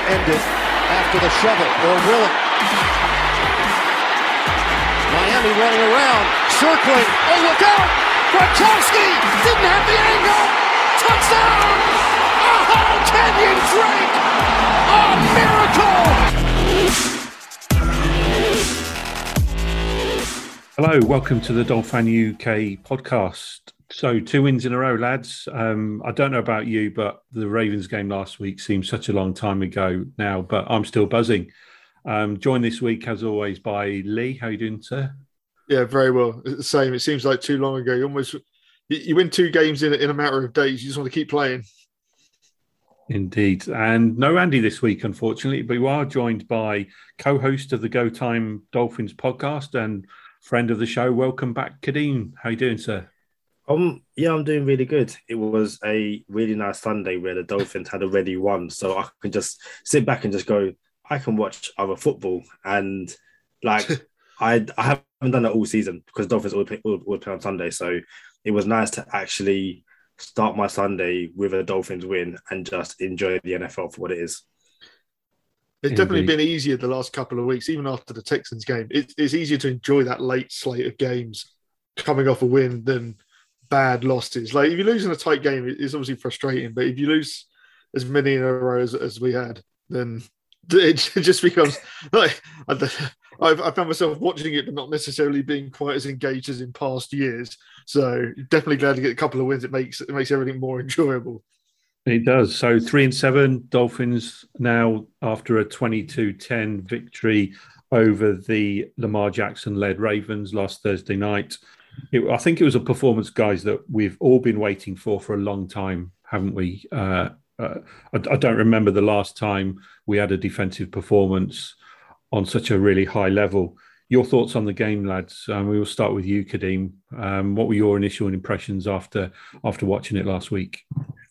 end it after the shovel, or will it? Miami running around, circling. Oh, look out! Gronkowski didn't have the angle. Touchdown! Oh, Kenyon Drake! A miracle! Hello, welcome to the Dolphin UK podcast. So 2 wins in a row, lads. I don't know about you, but the Ravens game last week seems such a long time ago now, but I'm still buzzing. Joined this week, as always, by Lee. How are you doing, sir? Yeah, very well. It's the same. It seems like too long ago. You win 2 games in a matter of days. You just want to keep playing. Indeed. And no Andy this week, unfortunately, but we are joined by co-host of the Go Time Dolphins podcast and friend of the show. Welcome back, Kadeem. How are you doing, sir? Yeah, I'm doing really good. It was a really nice Sunday where the Dolphins had already won, so I can just sit back and just go, I can watch other football. And like, I haven't done that all season because Dolphins always play on Sunday. So it was nice to actually start my Sunday with a Dolphins win and just enjoy the NFL for what it is. It's definitely been easier the last couple of weeks, even after the Texans game. It's easier to enjoy that late slate of games coming off a win than bad losses. Like, if you lose in a tight game, it's obviously frustrating, but if you lose as many in a row as we had, then it just becomes like, I found myself watching it but not necessarily being quite as engaged as in past years. So definitely glad to get a couple of wins. It makes everything more enjoyable. It does. So 3-7 Dolphins now after a 22-10 victory over the Lamar Jackson-led Ravens last Thursday night. I think it was a performance, guys, that we've all been waiting for a long time, haven't we? I don't remember the last time we had a defensive performance on such a really high level. Your thoughts on the game, lads? We will start with you, Kadeem. What were your initial impressions after watching it last week?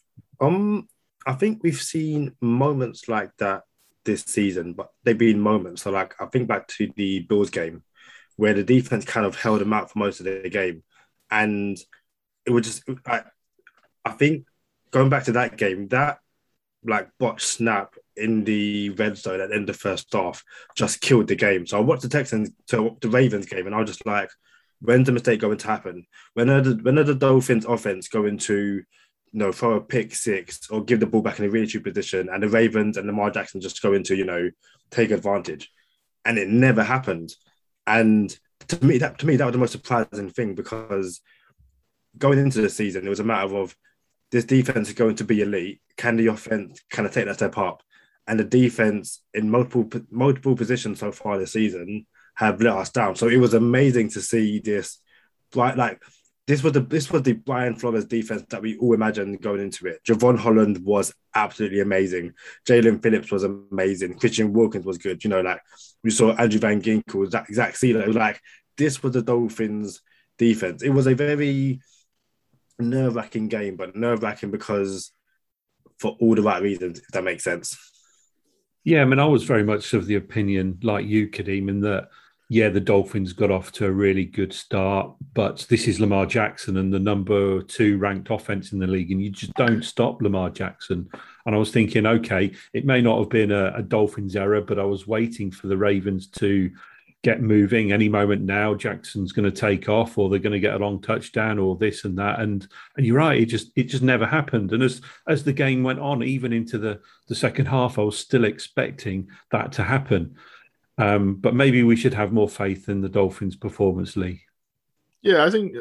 I think we've seen moments like that this season, but they've been moments. So, like, I think back to the Bills game where the defense kind of held them out for most of the game. And it was just, I think going back to that game, that like botched snap in the red zone at the end of the first half just killed the game. So I watched the Ravens game and I was just like, when's the mistake going to happen? When are the Dolphins offense going to, throw a pick six or give the ball back in a really cheap position and the Ravens and Lamar Jackson just go into, take advantage? And it never happened. And to me, that was the most surprising thing, because going into the season, it was a matter of this defense is going to be elite. Can the offense kind of take that step up? And the defense in multiple positions so far this season have let us down. So it was amazing to see this. This was the Brian Flores defense that we all imagined going into it. Javon Holland was absolutely amazing. Jalen Phillips was amazing. Christian Wilkins was good. We saw Andrew Van Ginkel, Zach Sealer. It was this was the Dolphins defense. It was a very nerve-wracking game, but nerve-wracking because for all the right reasons, if that makes sense. Yeah, I was very much of the opinion, like you, Kadeem, in that, yeah, the Dolphins got off to a really good start, but this is Lamar Jackson and the number 2 ranked offense in the league, and you just don't stop Lamar Jackson. And I was thinking, okay, it may not have been a Dolphins error, but I was waiting for the Ravens to get moving. Any moment now, Jackson's going to take off, or they're going to get a long touchdown, or this and that. And you're right, it just never happened. And as the game went on, even into the second half, I was still expecting that to happen. But maybe we should have more faith in the Dolphins' performance, Lee. Yeah, I think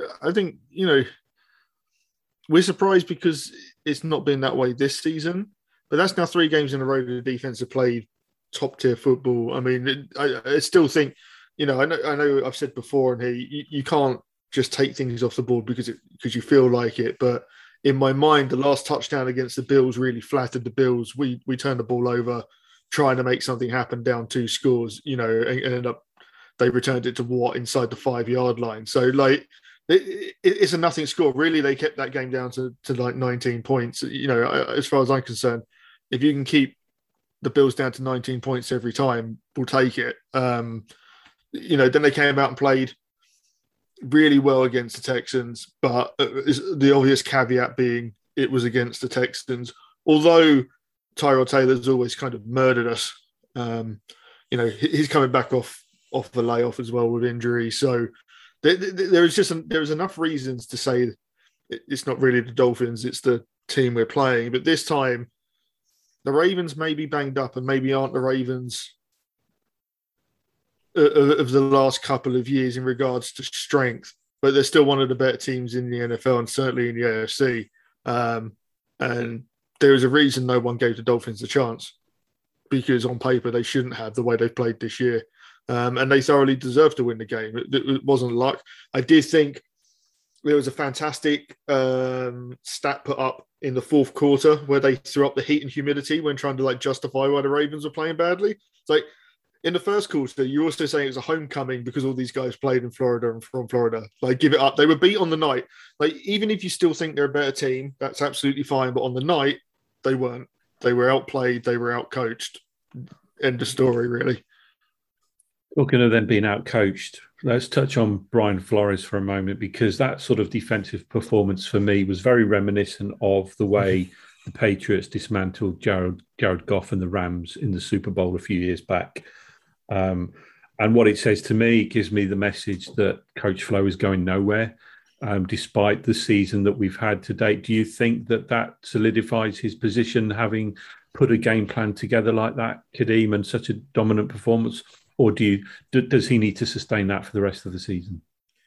we're surprised because it's not been that way this season. But that's now 3 games in a row the defense have played top tier football. I still think, I know I've said before in here, you can't just take things off the board because you feel like it. But in my mind, the last touchdown against the Bills really flattered the Bills. We turned the ball over, trying to make something happen down 2 scores, and ended up they returned it to Watt inside the 5-yard line. So it's a nothing score. Really, they kept that game down to 19 points. As far as I'm concerned, if you can keep the Bills down to 19 points every time, we'll take it. Then they came out and played really well against the Texans, but the obvious caveat being it was against the Texans. Although Tyrod Taylor's always kind of murdered us. He's coming back off the layoff as well with injury. So there is enough reasons to say it's not really the Dolphins, it's the team we're playing. But this time, the Ravens may be banged up and maybe aren't the Ravens of the last couple of years in regards to strength, but they're still one of the better teams in the NFL and certainly in the AFC. And there is a reason no one gave the Dolphins a chance, because on paper they shouldn't have, the way they've played this year. And they thoroughly deserved to win the game. It wasn't luck. I did think there was a fantastic stat put up in the fourth quarter where they threw up the heat and humidity when trying to justify why the Ravens were playing badly. It's like, in the first quarter, you're also saying it was a homecoming because all these guys played in Florida and from Florida. Give it up. They were beat on the night. Even if you still think they're a better team, that's absolutely fine. But on the night, they weren't. They were outplayed. They were outcoached. End of story, really. Talking of them being outcoached, let's touch on Brian Flores for a moment, because that sort of defensive performance for me was very reminiscent of the way the Patriots dismantled Jared Goff and the Rams in the Super Bowl a few years back. And what it says to me, it gives me the message that Coach Flo is going nowhere, despite the season that we've had to date. Do you think that solidifies his position, having put a game plan together like that, Kadeem, and such a dominant performance? Or does he need to sustain that for the rest of the season?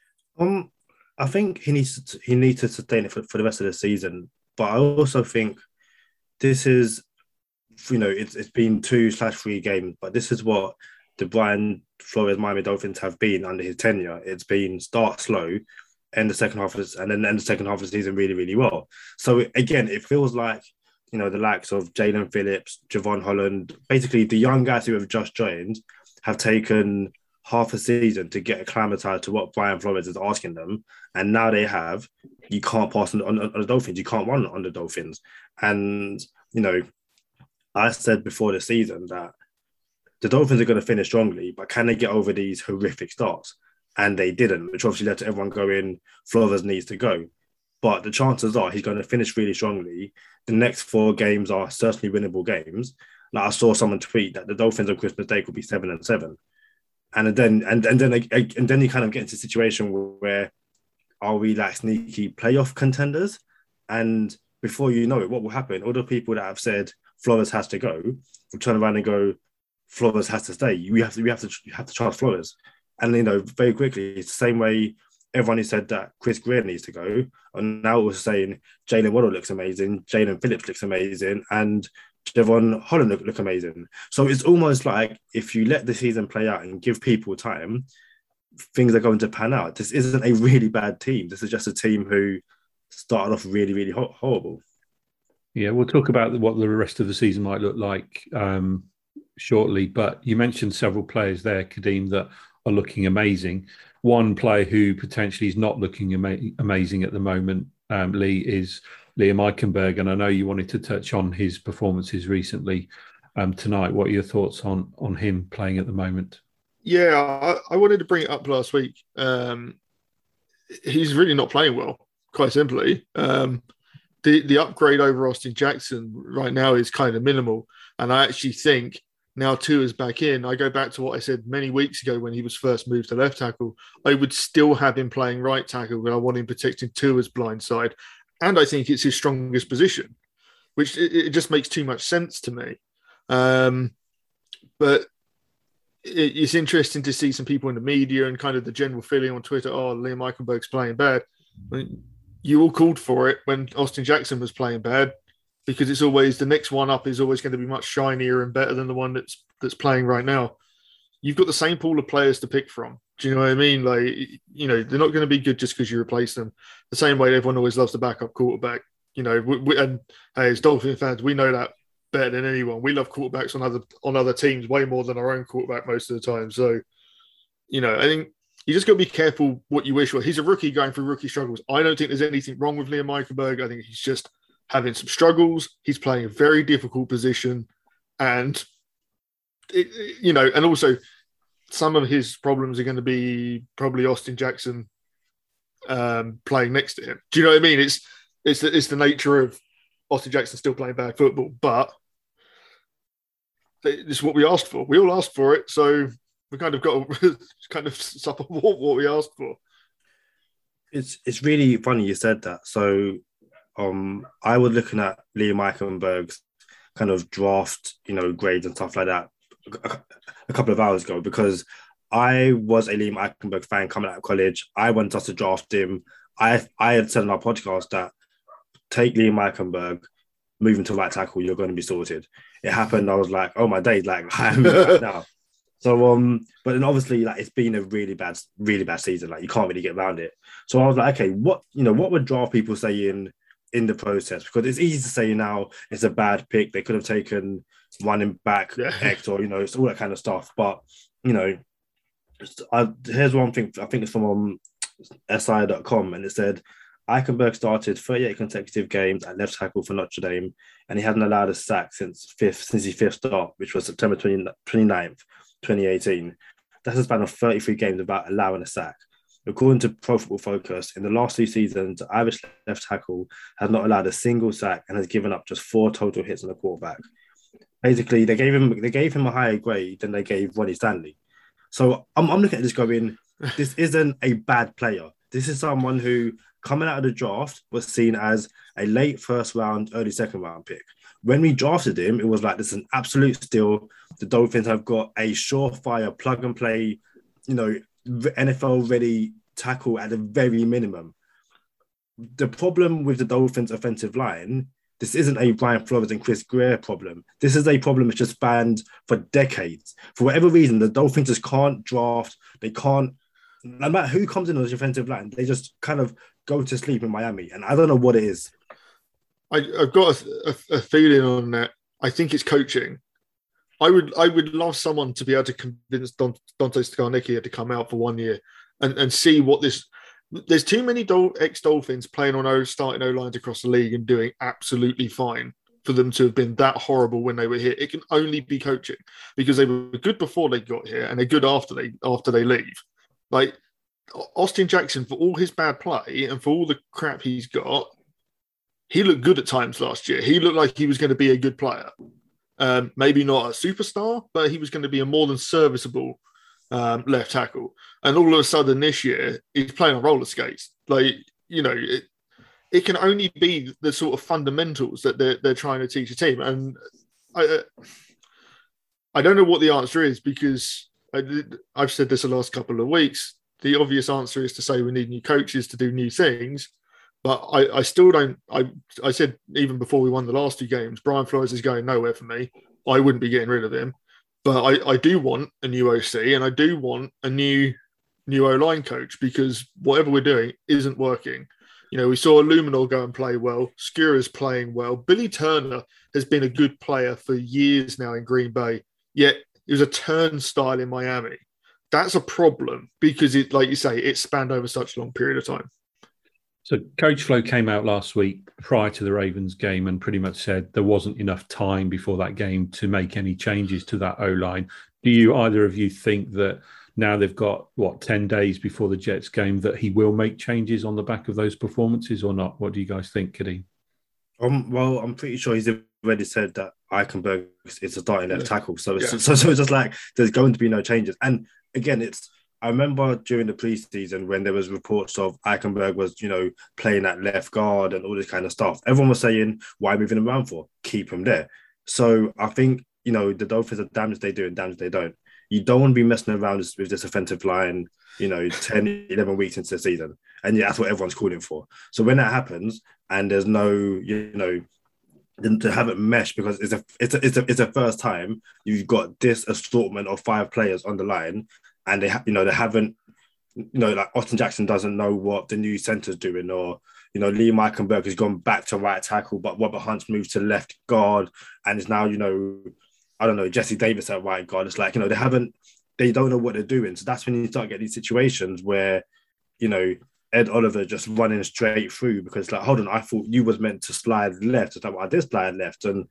I think he needs to sustain it for the rest of the season. But I also think this is, it's been 2/3 games, but this is what the Brian Flores Miami Dolphins have been under his tenure. It's been start slow, end the second half and then end the second half of the season really, really well. So again, it feels like, the likes of Jalen Phillips, Javon Holland, basically the young guys who have just joined have taken half a season to get acclimatized to what Brian Flores is asking them. And now you can't pass on the Dolphins. You can't run on the Dolphins. And, I said before the season that the Dolphins are going to finish strongly, but can they get over these horrific starts? And they didn't, which obviously led to everyone going, Flores needs to go. But the chances are he's going to finish really strongly. The next 4 games are certainly winnable games. I saw someone tweet that the Dolphins on Christmas Day could be 7-7. And then you kind of get into a situation where are we sneaky playoff contenders? And before you know it, what will happen? All the people that have said Flores has to go will turn around and go, Flores has to stay. You have to trust Flores. And very quickly, it's the same way everyone who said that Chris Greer needs to go, and now was saying Jalen Waddle looks amazing, Jalen Phillips looks amazing, and Javon Holland look amazing. So it's almost like if you let the season play out and give people time, things are going to pan out. This isn't a really bad team. This is just a team who started off really, really horrible. Yeah, we'll talk about what the rest of the season might look like shortly. But you mentioned several players there, Kadeem, that are looking amazing. One player who potentially is not looking amazing at the moment, Lee, is Liam Eichenberg. And I know you wanted to touch on his performances recently tonight. What are your thoughts on him playing at the moment? Yeah, I wanted to bring it up last week. He's really not playing well, quite simply. The upgrade over Austin Jackson right now is kind of minimal. And I actually think now Tua's back in. I go back to what I said many weeks ago when he was first moved to left tackle. I would still have him playing right tackle, but I want him protecting Tua's blind side. And I think it's his strongest position, which it just makes too much sense to me. But it's interesting to see some people in the media and kind of the general feeling on Twitter, Liam Eichenberg's playing bad. I mean, you all called for it when Austin Jackson was playing bad, because it's always the next one up is always going to be much shinier and better than the one that's playing right now. You've got the same pool of players to pick from. Do you know what I mean? They're not going to be good just because you replace them. The same way everyone always loves the backup quarterback. And as Dolphin fans, we know that better than anyone. We love quarterbacks on other teams way more than our own quarterback most of the time. So, I think you just got to be careful what you wish for. He's a rookie going through rookie struggles. I don't think there's anything wrong with Liam Eichenberg. I think he's just having some struggles. He's playing a very difficult position. And, and also some of his problems are going to be probably Austin Jackson playing next to him. Do you know what I mean? It's the nature of Austin Jackson still playing bad football, but this is what we asked for. We all asked for it, so we kind of got to kind of support what we asked for. It's really funny you said that. So I was looking at Liam Eichenberg's kind of draft, grades and stuff like that a couple of hours ago, because I was a Liam Eichenberg fan coming out of college. I wanted us to draft him. I had said on our podcast that take Liam Eichenberg, move him to right tackle, you're going to be sorted. It happened. I was like, oh my days, like I'm right now. So, but then obviously, like, it's been a really bad season. Like, you can't really get around it. So I was like, okay, what would draft people say in the process? Because it's easy to say now it's a bad pick. They could have taken running back X, or it's all that kind of stuff. But here's one thing. I think it's from SI.com, and it said Eichenberg started 38 consecutive games at left tackle for Notre Dame, and he hadn't allowed a sack since his fifth start, which was September 29th. 2018. That's a span of 33 games without allowing a sack. According to Pro Football Focus, in the last 2 seasons, the Irish left tackle has not allowed a single sack and has given up just 4 total hits on the quarterback. Basically, they gave him a higher grade than they gave Ronnie Stanley. So I'm looking at this going, this isn't a bad player. This is someone who, coming out of the draft, was seen as a late first round, early second round pick. When we drafted him, it was like, this is an absolute steal. The Dolphins have got a surefire plug and play, NFL ready tackle at the very minimum. The problem with the Dolphins offensive line, this isn't a Brian Flores and Chris Greer problem. This is a problem that's just spanned for decades. For whatever reason, the Dolphins just can't draft. They can't, no matter who comes in on the offensive line, they just kind of go to sleep in Miami. And I don't know what it is. I've got a feeling on that. I think it's coaching. I would love someone to be able to convince Dante Scarnicchia to come out for 1 year and see what this. There's too many ex-Dolphins playing on starting O-lines across the league and doing absolutely fine for them to have been that horrible when they were here. It can only be coaching, because they were good before they got here and they're good after they leave. Like Austin Jackson, for all his bad play and for all the crap he's got, he looked good at times last year. He looked like he was going to be a good player. Maybe not a superstar, but he was going to be a more than serviceable left tackle. And all of a sudden this year, he's playing on roller skates. Like, it can only be the sort of fundamentals that they're trying to teach a team. And I don't know what the answer is, because I've said this the last couple of weeks. The obvious answer is to say we need new coaches to do new things. But I still don't. I said even before we won the last 2 games, Brian Flores is going nowhere for me. I wouldn't be getting rid of him. But I do want a new OC, and I do want a new O-line coach, because whatever we're doing isn't working. We saw Luminor go and play well. Skura's playing well. Billy Turner has been a good player for years now in Green Bay, yet he was a turnstile in Miami. That's a problem, because it, like you say, it spanned over such a long period of time. So Coach Flo came out last week prior to the Ravens game and pretty much said there wasn't enough time before that game to make any changes to that O-line. Do you, either of you, think that now they've got, 10 days before the Jets game, that he will make changes on the back of those performances or not? What do you guys think, Kadeem? Well, I'm pretty sure he's already said that Eichenberg is a starting left tackle. So it's just like there's going to be no changes. And again, I remember during the preseason when there was reports of Eichenberg was, playing at left guard and all this kind of stuff. Everyone was saying, why moving him around for? Keep him there. So I think, the Dolphins are damned if they do and damned if they don't. You don't want to be messing around with this offensive line, 10, 11 weeks into the season. And that's what everyone's calling for. So when that happens and there's no, to have it mesh, because it's a first time you've got this assortment of 5 players on the line, and they haven't, like Austin Jackson doesn't know what the new center's doing, or Liam Eichenberg has gone back to right tackle, but Robert Hunt's moved to left guard, and is now I don't know, Jesse Davis at right guard. It's like they don't know what they're doing. So that's when you start getting these situations where Ed Oliver just running straight through, because like, hold on, I thought you was meant to slide left. It's like, well, I did slide left, and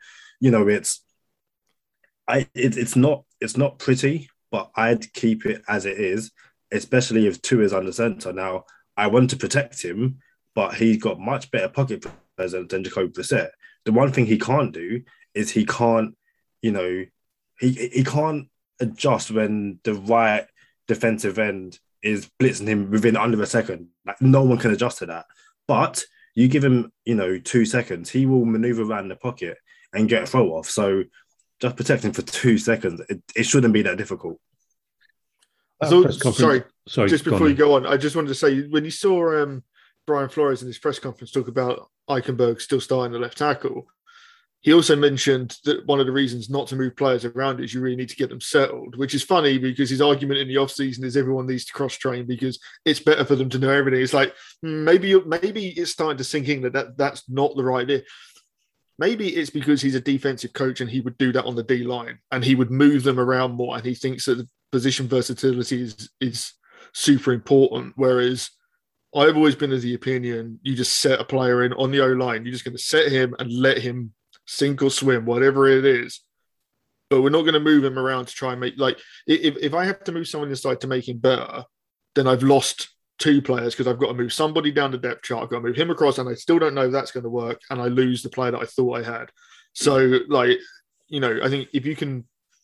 it's not pretty. But I'd keep it as it is, especially if Tua is under center. Now, I want to protect him, but he's got much better pocket presence than Jacoby Brissett. The one thing he can't do is he can't he can't adjust when the right defensive end is blitzing him within under a second. Like no one can adjust to that. But you give him, 2 seconds, he will maneuver around the pocket and get a throw off. So just protect him for 2 seconds. It shouldn't be that difficult. Sorry, just before you go on, I just wanted to say, when you saw Brian Flores in his press conference talk about Eichenberg still starting the left tackle, he also mentioned that one of the reasons not to move players around is you really need to get them settled, which is funny because his argument in the offseason is everyone needs to cross-train because it's better for them to know everything. It's like, maybe it's starting to sink in that's not the right idea. Maybe it's because he's a defensive coach and he would do that on the D-line and he would move them around more, and he thinks that the position versatility is super important, whereas I've always been of the opinion you just set a player in on the O-line. You're just going to set him and let him sink or swim, whatever it is. But we're not going to move him around to try and make, like, if I have to move someone inside to make him better, then I've lost 2 players because I've got to move somebody down the depth chart. I've got to move him across, and I still don't know if that's going to work, and I lose the player that I thought I had. So, I think if you can,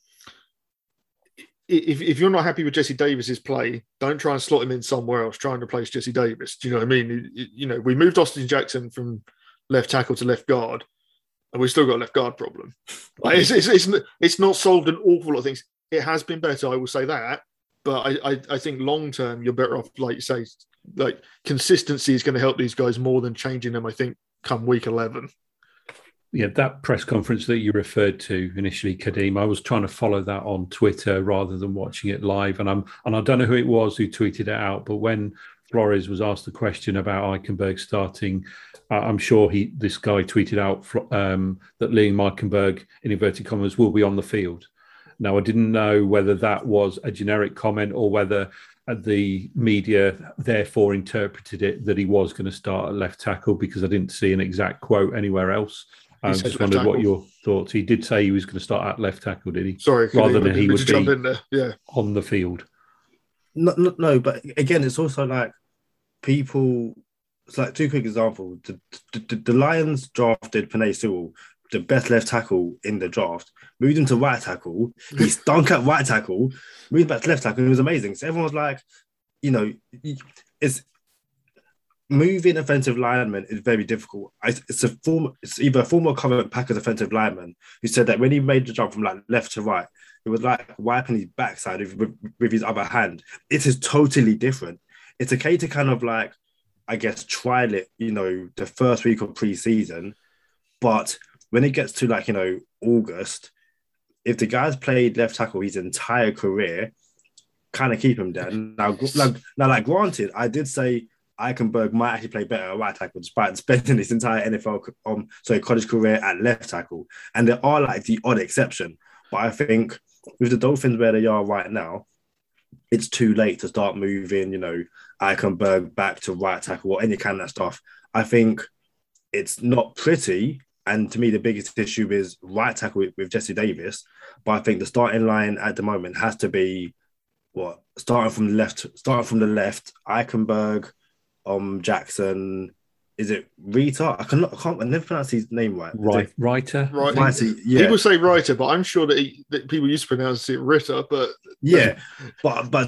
if you're not happy with Jesse Davis's play, don't try and slot him in somewhere else. Try and replace Jesse Davis. Do you know what I mean? We moved Austin Jackson from left tackle to left guard, and we've still got a left guard problem. Like, it's not solved an awful lot of things. It has been better, I will say that. But I think long term, you're better off, like you say, like consistency is going to help these guys more than changing them, I think, come week 11. Yeah, that press conference that you referred to initially, Kadeem, I was trying to follow that on Twitter rather than watching it live. And I don't know who it was who tweeted it out, but when Flores was asked the question about Eichenberg starting, I'm sure this guy tweeted out that Liam Eichenberg, in inverted commas, will be on the field. Now, I didn't know whether that was a generic comment or whether the media therefore interpreted it that he was going to start at left tackle, because I didn't see an exact quote anywhere else. I just wondered what your thoughts. He did say he was going to start at left tackle, did he? Sorry, rather than he would jump in there. Yeah, on the field. No, but again, it's also like people. It's like 2 quick examples. The Lions drafted Penei Sewell, the best left tackle in the draft, moved him to right tackle. He stunk at right tackle, moved back to left tackle. It was amazing. So everyone was like, it's moving offensive linemen is very difficult. It's either a former current Packers offensive lineman who said that when he made the jump from like left to right, it was like wiping his backside with his other hand. It is totally different. It's okay to kind of like, I guess, trial it, the first week of preseason, but when it gets to like, August, if the guy's played left tackle his entire career, kind of keep him there. Now, granted, I did say Eichenberg might actually play better at right tackle despite spending his entire college career at left tackle. And there are like the odd exception. But I think with the Dolphins where they are right now, it's too late to start moving, Eichenberg back to right tackle or any kind of stuff. I think it's not pretty. And to me, the biggest issue is right tackle with Jesse Davis. But I think the starting line at the moment has to be starting from the left, Eichenberg, Jackson. Is it Rita? I never pronounce his name right. Reiter. Yeah. People say Reiter, but I'm sure that people used to pronounce it Ritter. But yeah, but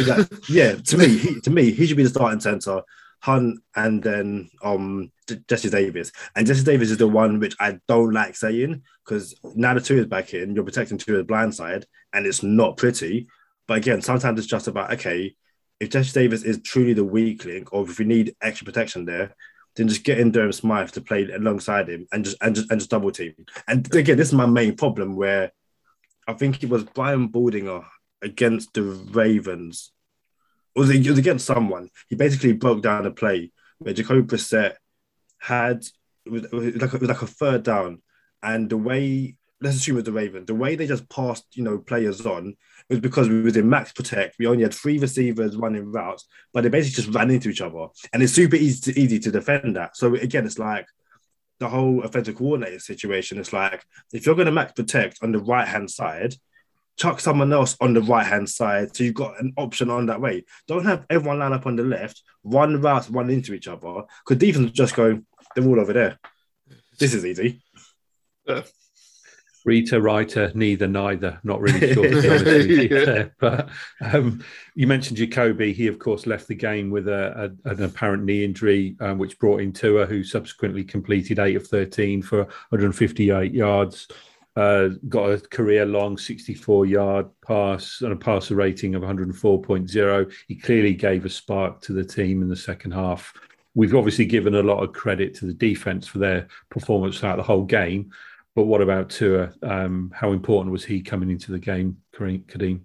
to me, he should be the starting center. Hunt and then Jesse Davis. And Jesse Davis is the one which I don't like saying, because now the 2 is back in, you're protecting 2 at the blind side, and it's not pretty. But again, sometimes it's just about, okay, if Jesse Davis is truly the weak link, or if we need extra protection there, then just get in Durham Smythe to play alongside him and just double team. And again, this is my main problem, where I think it was Brian Baldinger against the Ravens. It was against someone. He basically broke down a play where Jacoby Brissett had it was like a third down, and the way, let's assume it was the Ravens, the way they just passed players on, it was because we was in max protect. We only had 3 receivers running routes, but they basically just ran into each other, and it's super easy to defend that. So again, it's like the whole offensive coordinator situation. It's like, if you're going to max protect on the right hand side, chuck someone else on the right-hand side so you've got an option on that way. Don't have everyone line up on the left, run routes, run into each other, because defense just go, they're all over there. This is easy. Rita, writer, neither. Not really sure, to be honest with you there. But you mentioned Jacoby. He, of course, left the game with an apparent knee injury, which brought in Tua, who subsequently completed 8 of 13 for 158 yards. Got a career-long 64-yard pass and a passer rating of 104.0. He clearly gave a spark to the team in the second half. We've obviously given a lot of credit to the defense for their performance throughout the whole game. But what about Tua? How important was he coming into the game, Kadeem?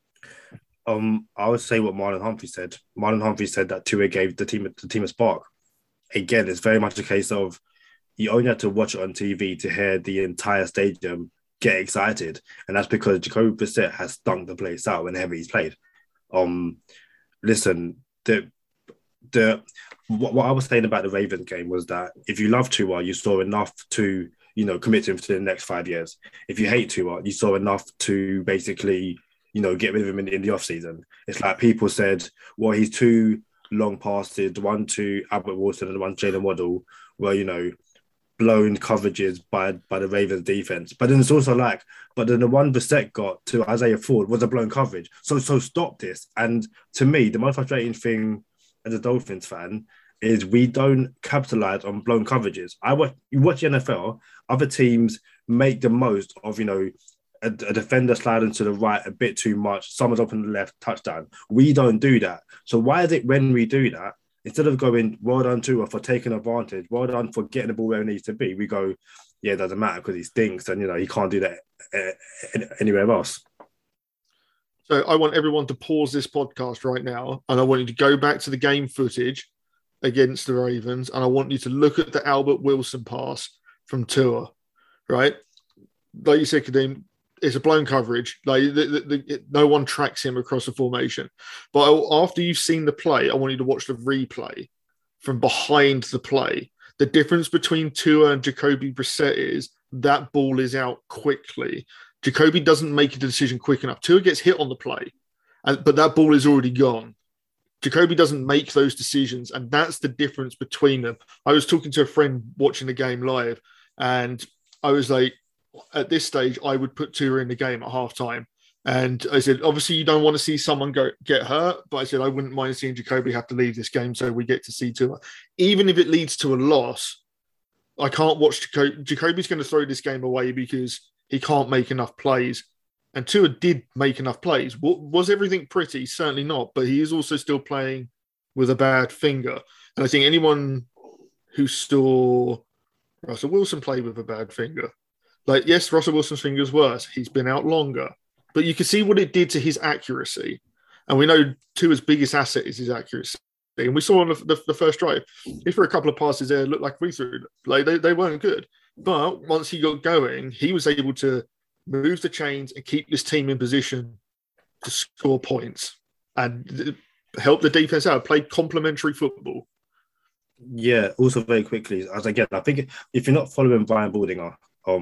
I would say what Marlon Humphrey said. Marlon Humphrey said that Tua gave the team a spark. Again, it's very much a case of you only have to watch it on TV to hear the entire stadium get excited, and that's because Jacoby Brissett has stunk the place out whenever he's played. Listen, what I was saying about the Ravens game was that if you love Tua, you saw enough to commit him to the next 5 years. If you hate Tua, you saw enough to basically, get rid of him in the offseason. It's like people said, well, he's too long passes, the one to Albert Wilson and the one to Jalen Waddle were, blown coverages by the Ravens defense. But then it's also but then the one Brissett got to Isaiah Ford was a blown coverage. So stop this. And to me, the most frustrating thing as a Dolphins fan is we don't capitalize on blown coverages. You watch the NFL, other teams make the most of, a defender sliding to the right a bit too much, someone's up on the left, touchdown. We don't do that. So why is it when we do that, instead of going, well done Tua for taking advantage, well done for getting the ball where it needs to be, we go, yeah, it doesn't matter because he stinks and, he can't do that anywhere else. So I want everyone to pause this podcast right now, and I want you to go back to the game footage against the Ravens, and I want you to look at the Albert Wilson pass from Tua, right? Like you said, Kadeem, it's a blown coverage. Like no one tracks him across the formation. But after you've seen the play, I want you to watch the replay from behind the play. The difference between Tua and Jacoby Brissett is that ball is out quickly. Jacoby doesn't make a decision quick enough. Tua gets hit on the play, but that ball is already gone. Jacoby doesn't make those decisions, and that's the difference between them. I was talking to a friend watching the game live, and I was like, at this stage, I would put Tua in the game at halftime. And I said, obviously, you don't want to see someone get hurt, but I said, I wouldn't mind seeing Jacoby have to leave this game so we get to see Tua. Even if it leads to a loss, I can't watch Jacoby. Jacoby's going to throw this game away because he can't make enough plays. And Tua did make enough plays. Was everything pretty? Certainly not. But he is also still playing with a bad finger. And I think anyone who saw Russell Wilson play with a bad finger, yes, Russell Wilson's finger's worse. He's been out longer. But you can see what it did to his accuracy. And we know Tua's biggest asset is his accuracy. And we saw on the first drive, if for a couple of passes there, it looked like we threw. They weren't good. But once he got going, he was able to move the chains and keep this team in position to score points and help the defense out, play complementary football. Yeah, also very quickly, I think if you're not following Brian Baldinger,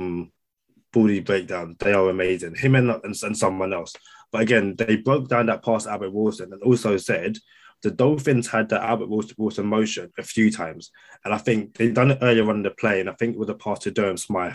Baldy Breakdown, they are amazing. Him and someone else. But again, they broke down that pass to Albert Wilson and also said the Dolphins had the Albert Wilson motion a few times. And I think they'd done it earlier on in the play, and I think it was a pass to Durham Smythe.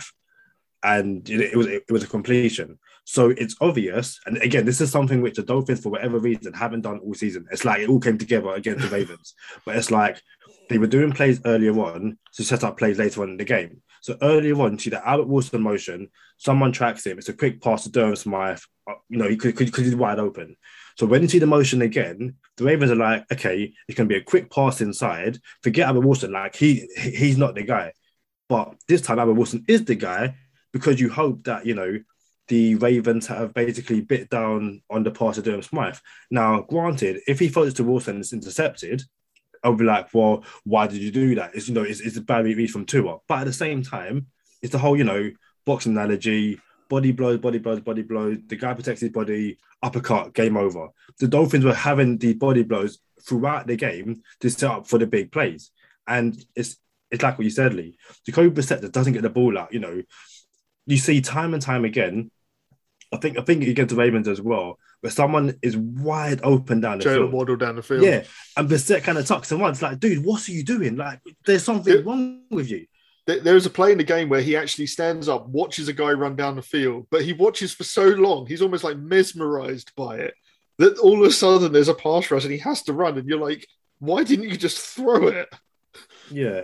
And it was a completion. So it's obvious. And again, this is something which the Dolphins, for whatever reason, haven't done all season. It's like it all came together against the Ravens. But it's like they were doing plays earlier on to set up plays later on in the game. So earlier on, see the Albert Wilson motion, someone tracks him. It's a quick pass to Durham Smythe. He could he's wide open. So when you see the motion again, the Ravens are like, okay, it's going to be a quick pass inside. Forget Albert Wilson. He's not the guy. But this time, Albert Wilson is the guy because you hope that, the Ravens have basically bit down on the pass to Durham Smythe. Now, granted, if he throws to Wilson and it's intercepted, I'll be like, well, why did you do that? It's a bad read from Tua. But at the same time, it's the whole, boxing analogy, body blows. The guy protects his body, uppercut, game over. The Dolphins were having these body blows throughout the game to set up for the big plays. And it's like what you said, Lee. Jacoby Brissett that doesn't get the ball out, you see time and time again, I think against the Ravens as well, where someone is wide open down the field. Jalen Waddle down the field. Yeah, and Brissett kind of tucks him on. It's like, dude, what are you doing? Like, there's something wrong with you. There was a play in the game where he actually stands up, watches a guy run down the field, but he watches for so long, he's almost like mesmerized by it, that all of a sudden there's a pass rush and he has to run, and you're like, why didn't you just throw it? Yeah,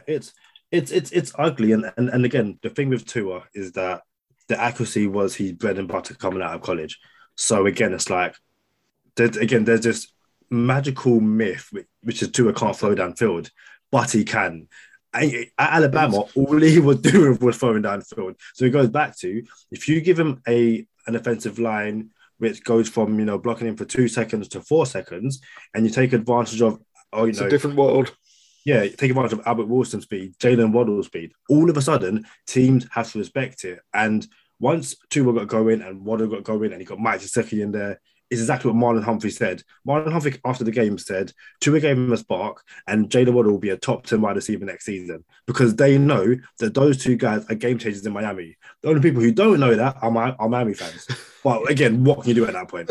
it's ugly, and again, the thing with Tua is that the accuracy was his bread and butter coming out of college. So again, it's like there's this magical myth which is Tua can't throw downfield, but he can. At Alabama, all he was doing was throwing downfield. So it goes back to, if you give him an offensive line which goes from blocking him for 2 seconds to 4 seconds, and you take advantage of it's a different world. Yeah, take advantage of Albert Wilson's speed, Jalen Waddle's speed. All of a sudden, teams have to respect it. And once Tua got going and Waddle got going and he got Mike Gesicki in there, it's exactly what Marlon Humphrey said. Marlon Humphrey, after the game, said Tua gave him a spark and Jalen Waddle will be a top 10 wide receiver next season, because they know that those two guys are game changers in Miami. The only people who don't know that are Miami fans. Well, again, what can you do at that point?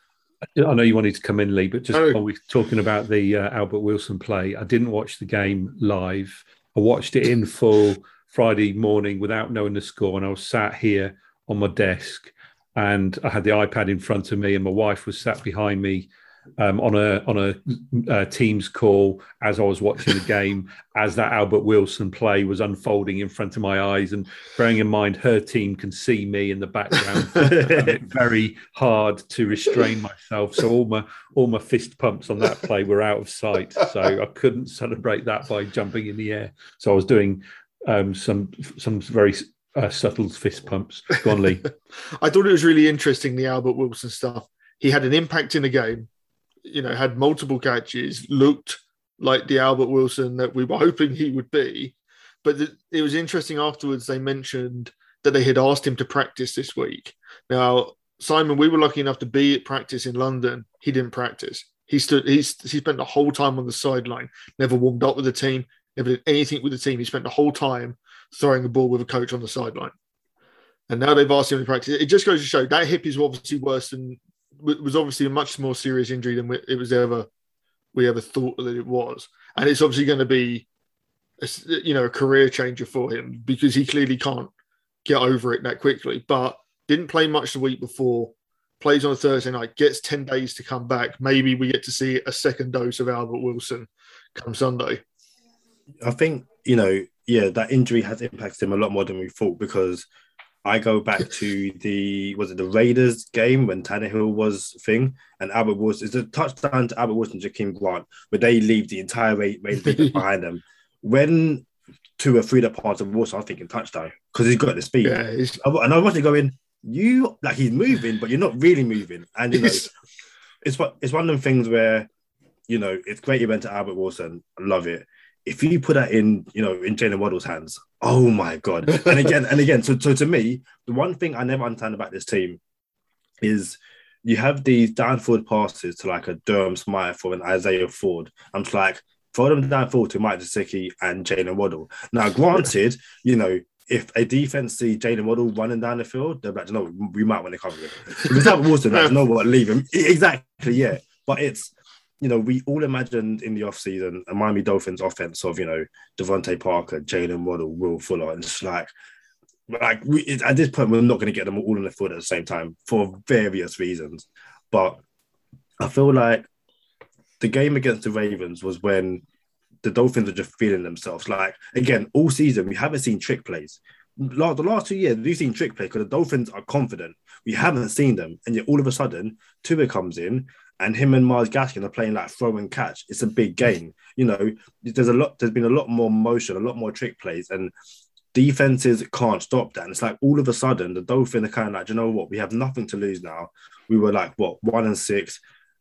I know you wanted to come in, Lee, but just while we're talking about the Albert Wilson play, I didn't watch the game live. I watched it in full Friday morning without knowing the score, and I was sat here on my desk, and I had the iPad in front of me, and my wife was sat behind me on a Teams call as I was watching the game, as that Albert Wilson play was unfolding in front of my eyes. And bearing in mind her team can see me in the background, it's very hard to restrain myself. So all my fist pumps on that play were out of sight. So I couldn't celebrate that by jumping in the air. So I was doing some very subtle fist pumps. Go on, Lee. I thought it was really interesting, the Albert Wilson stuff. He had an impact in the game. Had multiple catches, looked like the Albert Wilson that we were hoping he would be. But it was interesting afterwards, they mentioned that they had asked him to practice this week. Now, Simon, we were lucky enough to be at practice in London. He didn't practice. He spent the whole time on the sideline, never warmed up with the team, never did anything with the team. He spent the whole time throwing the ball with a coach on the sideline. And now they've asked him to practice. It just goes to show that hip is obviously worse than... was obviously a much more serious injury than we ever thought that it was, and it's obviously going to be a career changer for him, because he clearly can't get over it that quickly. But didn't play much the week before, plays on a Thursday night, gets 10 days to come back. Maybe we get to see a second dose of Albert Wilson come Sunday. I think that injury has impacted him a lot more than we thought, because I go back to the Raiders game when Tannehill was thing, and Albert Wilson, it's a touchdown to Albert Wilson, Jakeem Grant, but they leave the entire Raiders behind them. When Tua threw that pass to Wilson, I was thinking touchdown, because he's got the speed. Yeah, and I was going, he's moving, but you're not really moving. And it's one of them things where, it's great you went to Albert Wilson. I love it. If you put that in Jalen Waddle's hands, oh my God. And again, so to me, the one thing I never understand about this team is you have these downfield passes to like a Durham Smythe or an Isaiah Ford. I'm just like, throw them downfield to Mike Gesicki and Jalen Waddle. Now, granted, if a defense see Jalen Waddle running down the field, they're like, no, we might want to cover him. If it's Albert Wilson, like, know what, leave him. Exactly, yeah. But it's, we all imagined in the offseason a Miami Dolphins offense of, Devontae Parker, Jalen Waddle, Will Fuller. And it's like at this point, we're not going to get them all on the field at the same time for various reasons. But I feel like the game against the Ravens was when the Dolphins were just feeling themselves. Like, again, all season, we haven't seen trick plays. The last 2 years, we've seen trick plays because the Dolphins are confident. We haven't seen them. And yet all of a sudden, Tua comes in, and him and Myles Gaskin are playing like throw and catch. It's a big game. There's been a lot more motion, a lot more trick plays, and defenses can't stop that. And it's like all of a sudden the Dolphins are kind of like, you know what? We have nothing to lose now. We were like, 1-6.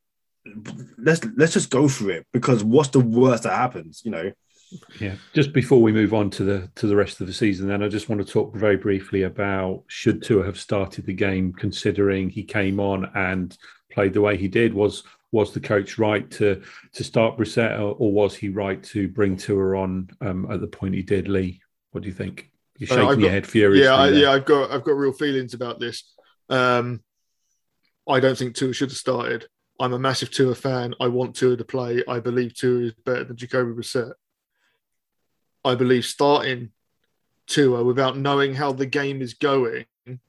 Let's just go for it, because what's the worst that happens? Yeah. Just before we move on to the rest of the season, then I just want to talk very briefly about, should Tua have started the game, considering he came on and played the way he did? Was the coach right to start Brissett, or was he right to bring Tua on at the point he did? Lee, what do you think? You're shaking your head furiously. I've got real feelings about this. I don't think Tua should have started. I'm a massive Tua fan. I want Tua to play. I believe Tua is better than Jacoby Brissett. I believe starting Tua without knowing how the game is going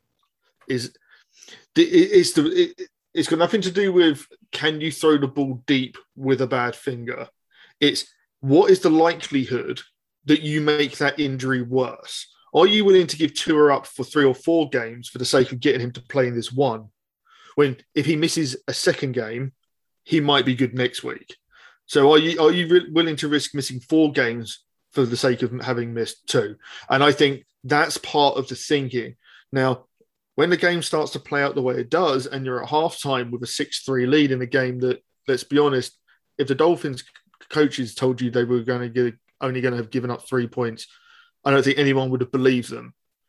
it's got nothing to do with can you throw the ball deep with a bad finger. It's what is the likelihood that you make that injury worse? Are you willing to give Tua up for 3 or 4 games for the sake of getting him to play in this one? When if he misses a second game, he might be good next week. So are you willing to risk missing 4 games for the sake of having missed 2? And I think that's part of the thinking. Now, when the game starts to play out the way it does, and you're at halftime with a 6-3 lead in a game that, let's be honest, if the Dolphins coaches told you they were only going to have given up 3 points, I don't think anyone would have believed them.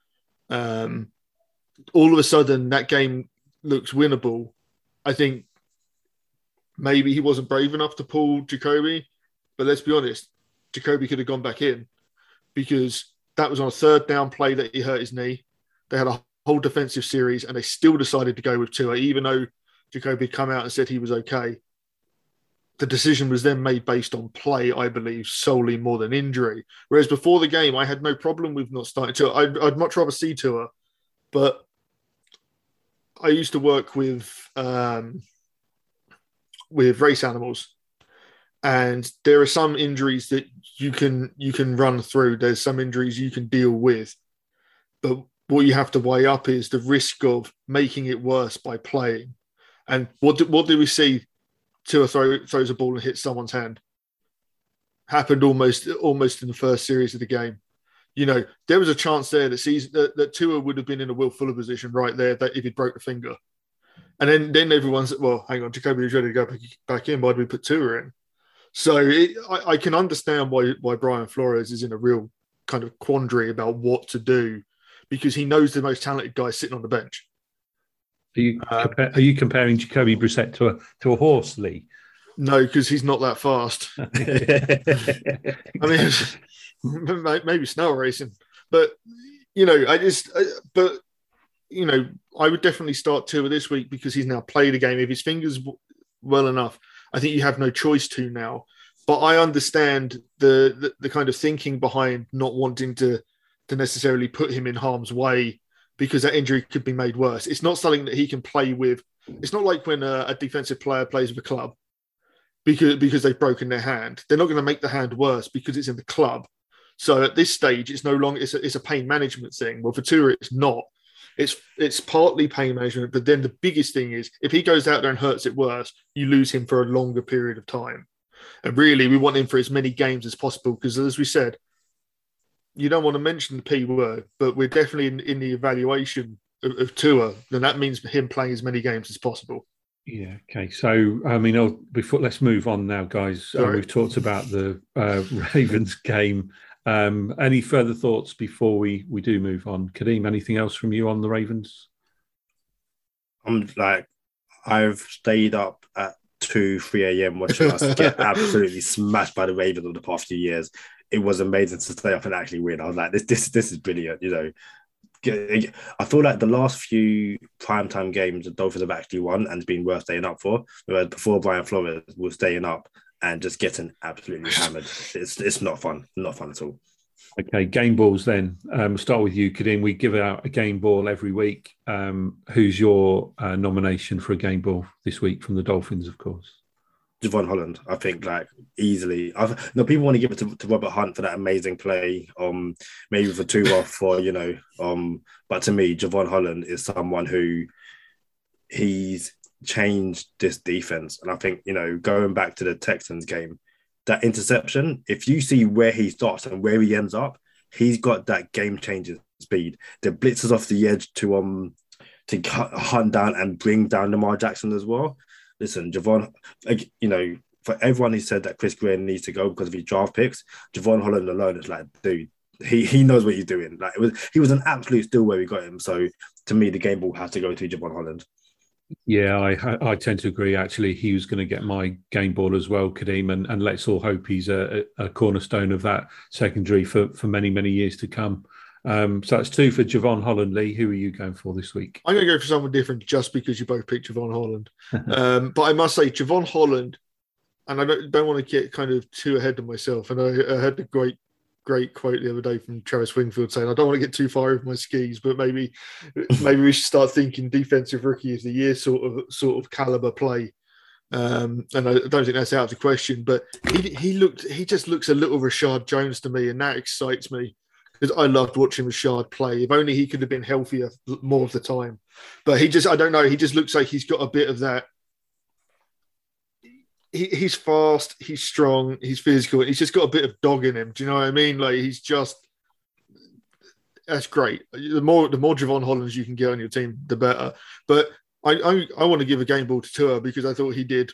All of a sudden, that game looks winnable. I think maybe he wasn't brave enough to pull Jacoby, but let's be honest, Jacoby could have gone back in because that was on a 3rd down play that he hurt his knee. They had a whole defensive series and they still decided to go with Tua, even though Jacoby had come out and said he was okay. The decision was then made based on play, I believe, solely more than injury. Whereas before the game, I had no problem with not starting Tua. I'd much rather see Tua, but I used to work with race animals, and there are some injuries that you can run through. There's some injuries you can deal with, but what you have to weigh up is the risk of making it worse by playing. And what do we see? Tua throws a ball and hits someone's hand. Happened almost in the first series of the game. You know, there was a chance there that Tua would have been in a Will Fuller position right there that if he broke the finger. And then everyone's, well, hang on, Jacoby was ready to go back in. Why did we put Tua in? So I can understand why Brian Flores is in a real kind of quandary about what to do, because he knows the most talented guy sitting on the bench. Are you comparing Jacoby Brissett to a horse, Lee? No, because he's not that fast. I mean, maybe snail racing, but I would definitely start Tua this week because he's now played a game. If his finger's well enough, I think you have no choice to now. But I understand the kind of thinking behind not wanting to necessarily put him in harm's way, because that injury could be made worse. It's not something that he can play with. It's not like when a defensive player plays with a club because they've broken their hand. They're not going to make the hand worse because it's in the club. So at this stage, it's no longer it's a pain management thing. Well, for Tua, it's not. It's partly pain management, but then the biggest thing is if he goes out there and hurts it worse, you lose him for a longer period of time. And really, we want him for as many games as possible because, as we said, you don't want to mention the P word, but we're definitely in the evaluation of Tua, and that means him playing as many games as possible. Yeah. Okay. So, I mean, let's move on now, guys. We've talked about the Ravens game. Any further thoughts before we do move on? Kadeem, anything else from you on the Ravens? I've stayed up at 2-3 a.m. watching us get absolutely smashed by the Ravens over the past few years. It was amazing to stay up and actually win. I was like, this is brilliant. You know, I feel like the last few primetime games the Dolphins have actually won and it's been worth staying up for. Whereas before, Brian Flores was staying up and just getting absolutely hammered. It's not fun. Not fun at all. Okay, game balls then. We'll start with you, Kadeem. We give out a game ball every week. Who's your nomination for a game ball this week from the Dolphins, of course? Javon Holland, I think, easily. People want to give it to Robert Hunt for that amazing play, maybe for 2 off, but to me, Javon Holland is someone who he's changed this defense. And I think, going back to the Texans game, that interception, if you see where he starts and where he ends up, he's got that game-changing speed. The blitzes off the edge to hunt down and bring down Lamar Jackson as well. Listen, Javon, for everyone who said that Chris Green needs to go because of his draft picks, Javon Holland alone is like, dude, he knows what he's doing. He was an absolute steal where we got him. So to me, the game ball has to go to Javon Holland. Yeah, I tend to agree. Actually, he was going to get my game ball as well, Kadeem, and let's all hope he's a cornerstone of that secondary for many, many years to come. So that's 2 for Javon Holland. Lee, who are you going for this week? I'm going to go for someone different just because you both picked Javon Holland. But I must say, Javon Holland, and I don't want to get kind of too ahead of myself, and I had a great great quote the other day from Travis Wingfield saying, "I don't want to get too far over my skis, but maybe we should start thinking defensive rookie of the year sort of caliber play." And I don't think that's out of the question. But he just looks a little Rashard Jones to me, and that excites me because I loved watching Rashard play. If only he could have been healthier more of the time. But I don't know. He just looks like he's got a bit of that. He's fast, he's strong, he's physical. He's just got a bit of dog in him. Do you know what I mean? Like that's great. The more Javon Hollands you can get on your team, the better. But I want to give a game ball to Tua because I thought he did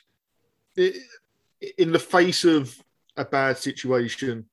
in the face of a bad situation.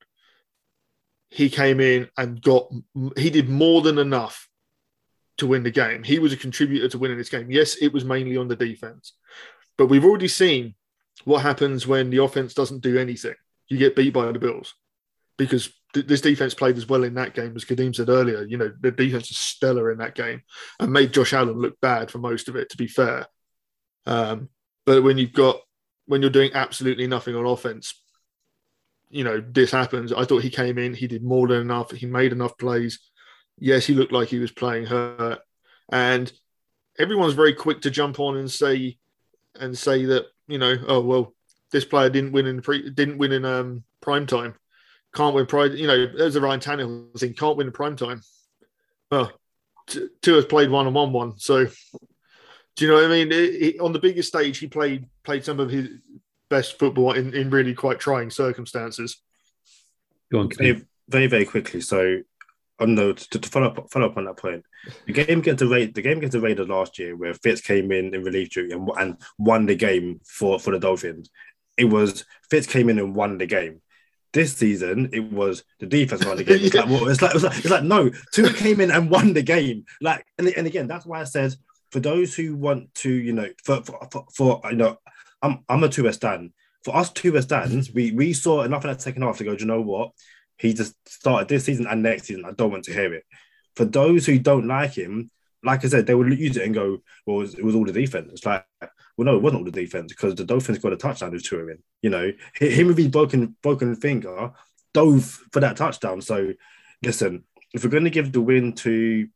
He came in and he did more than enough to win the game. He was a contributor to winning this game. Yes, it was mainly on the defense, but we've already seen what happens when the offense doesn't do anything. You get beat by the Bills because this defense played as well in that game as Kadeem said earlier. You know, the defense is stellar in that game and made Josh Allen look bad for most of it, to be fair. But when you're doing absolutely nothing on offense, you know, this happens. I thought he came in, he did more than enough. He made enough plays. Yes, he looked like he was playing hurt. And everyone's very quick to jump on and say that, you know, oh well, this player didn't win in prime time. Can't win prime. You know, there's a Ryan Tannehill thing. Can't win in prime time. Well, Tua's played one-on-one. So, do you know what I mean? On the biggest stage, he played some of his best football in really quite trying circumstances. Go on, very, very, very quickly. So, to follow up on that point, the game against the Raiders last year, where Fitz came in relief duty and won the game for the Dolphins. It was Fitz came in and won the game. This season, it was the defense won the game. It's like no, Tua came in and won the game. Like, and again, that's why I said for those who want to, you know, for you know, I'm a Tua stan. For us Tua stans, we saw enough in that second half to go, do you know what? He just started this season and next season. I don't want to hear it. For those who don't like him, like I said, they will use it and go, well, it was all the defense. It's like, well, no, it wasn't all the defense because the Dolphins got a touchdown with Tua in. You know, him with his broken finger dove for that touchdown. So, listen, if we're going to give the win to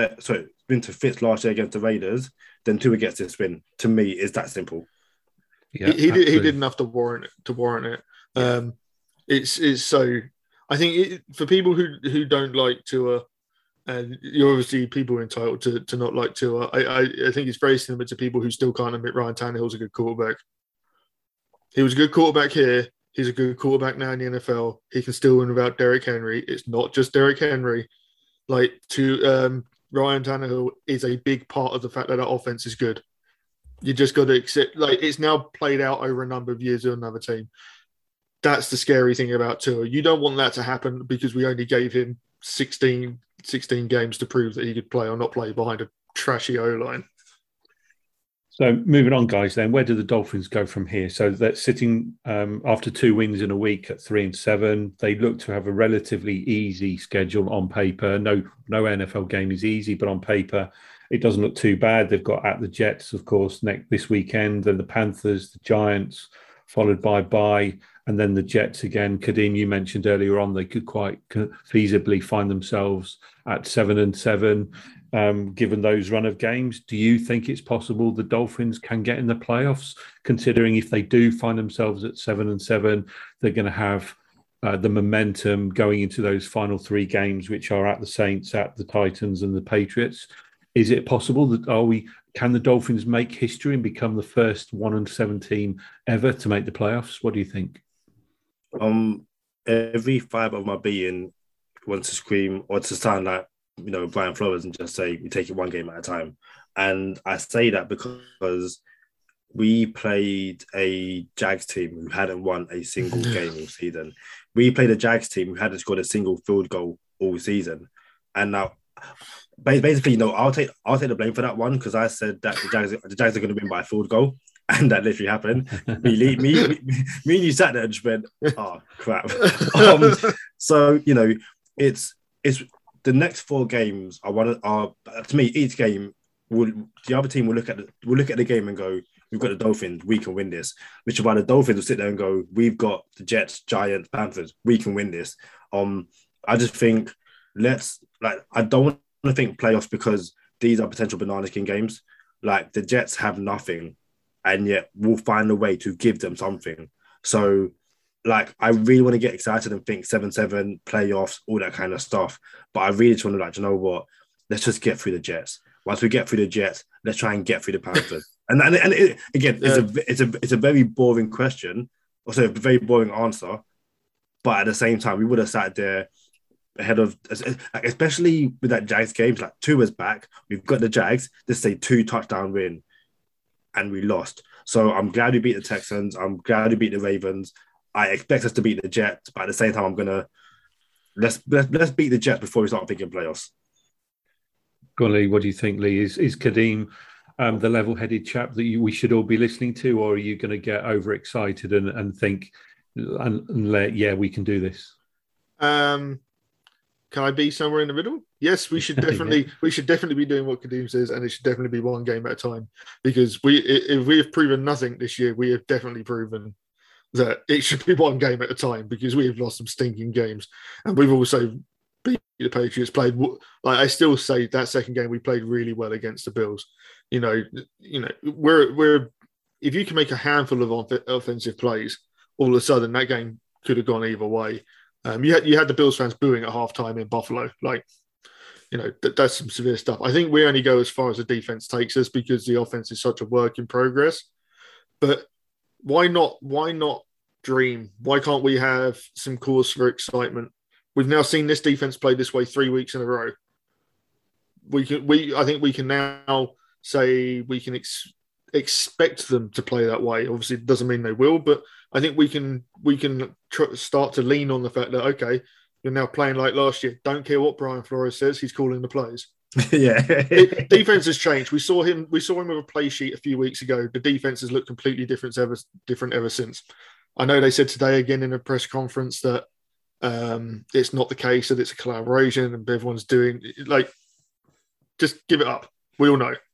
Fitz last year against the Raiders, then Tua gets this win. To me, it's that simple. Yeah, he did enough to warrant it. Yeah. It's so. I think for people who don't like Tua, and you're obviously people are entitled to not like Tua. I think it's very similar to people who still can't admit Ryan Tannehill's a good quarterback. He was a good quarterback here. He's a good quarterback now in the NFL. He can still win without Derrick Henry. It's not just Derrick Henry. Like Ryan Tannehill is a big part of the fact that offense is good. You just got to accept. Like it's now played out over a number of years with another team. That's the scary thing about Tua. You don't want that to happen because we only gave him 16 games to prove that he could play or not play behind a trashy O-line. So moving on, guys, then where do the Dolphins go from here? So they're sitting after 2 wins in a week at 3-7. They look to have a relatively easy schedule on paper. No NFL game is easy, but on paper, it doesn't look too bad. They've got at the Jets, of course, this weekend, then the Panthers, the Giants, followed by and then the Jets again. Kadeem, you mentioned earlier on they could quite feasibly find themselves at 7-7, given those run of games. Do you think it's possible the Dolphins can get in the playoffs, considering if they do find themselves at 7-7, they're going to have the momentum going into those final 3 games, which are at the Saints, at the Titans and the Patriots? Is it possible that can the Dolphins make history and become the first 1-7 team ever to make the playoffs? What do you think? Every fibre of my being wants to scream or to sound like, you know, Brian Flores and just say we take it one game at a time. And I say that because we played a Jags team who hadn't won a single game all season. We played a Jags team who hadn't scored a single field goal all season. And now, basically, you know, I'll take the blame for that one because I said that the Jags are going to win by a field goal. And that literally happened. Me and you sat there and just went, oh, crap. So, you know, it's the next 4 games are to me, each game the other team will look at the game and go, we've got the Dolphins, we can win this. Which is why the Dolphins will sit there and go, we've got the Jets, Giants, Panthers, we can win this. I just think I don't want to think playoffs because these are potential banana skin games. Like the Jets have nothing, and yet we'll find a way to give them something. So, like, I really want to get excited and think 7-7 playoffs, all that kind of stuff. But I really just want to you know what? Let's just get through the Jets. Once we get through the Jets, let's try and get through the Panthers. It's a very boring question, also a very boring answer. But at the same time, we would have sat there ahead of, especially with that Jags game, like Tua's back. We've got the Jags. Let's say 2 touchdown win, and we lost. So I'm glad we beat the Texans. I'm glad we beat the Ravens. I expect us to beat the Jets, but at the same time, I'm gonna let's beat the Jets before we start thinking playoffs. Go on, Lee. What do you think, Lee? Is Kadeem the level-headed chap that we should all be listening to, or are you going to get overexcited and think, we can do this? Can I be somewhere in the middle? Yes, we should definitely we should definitely be doing what Kadeem says, and it should definitely be one game at a time. Because if we have proven nothing this year, we have definitely proven that it should be one game at a time, because we have lost some stinking games, and we've also beat the Patriots. I still say that second game we played really well against the Bills. We're if you can make a handful of offensive plays, all of a sudden that game could have gone either way. You had the Bills fans booing at halftime in Buffalo. That's some severe stuff. I think we only go as far as the defense takes us because the offense is such a work in progress. But why not dream? Why can't we have some cause for excitement? We've now seen this defense play this way 3 weeks in a row. I think we can now say we can expect them to play that way. Obviously, it doesn't mean they will, but I think we can start to lean on the fact that, okay, you're now playing like last year. Don't care what Brian Flores says; he's calling the plays. Yeah, defense has changed. We saw him with a play sheet a few weeks ago. The defense has looked completely different ever since. I know they said today again in a press conference that it's not the case, that it's a collaboration and everyone's doing just give it up. We all know,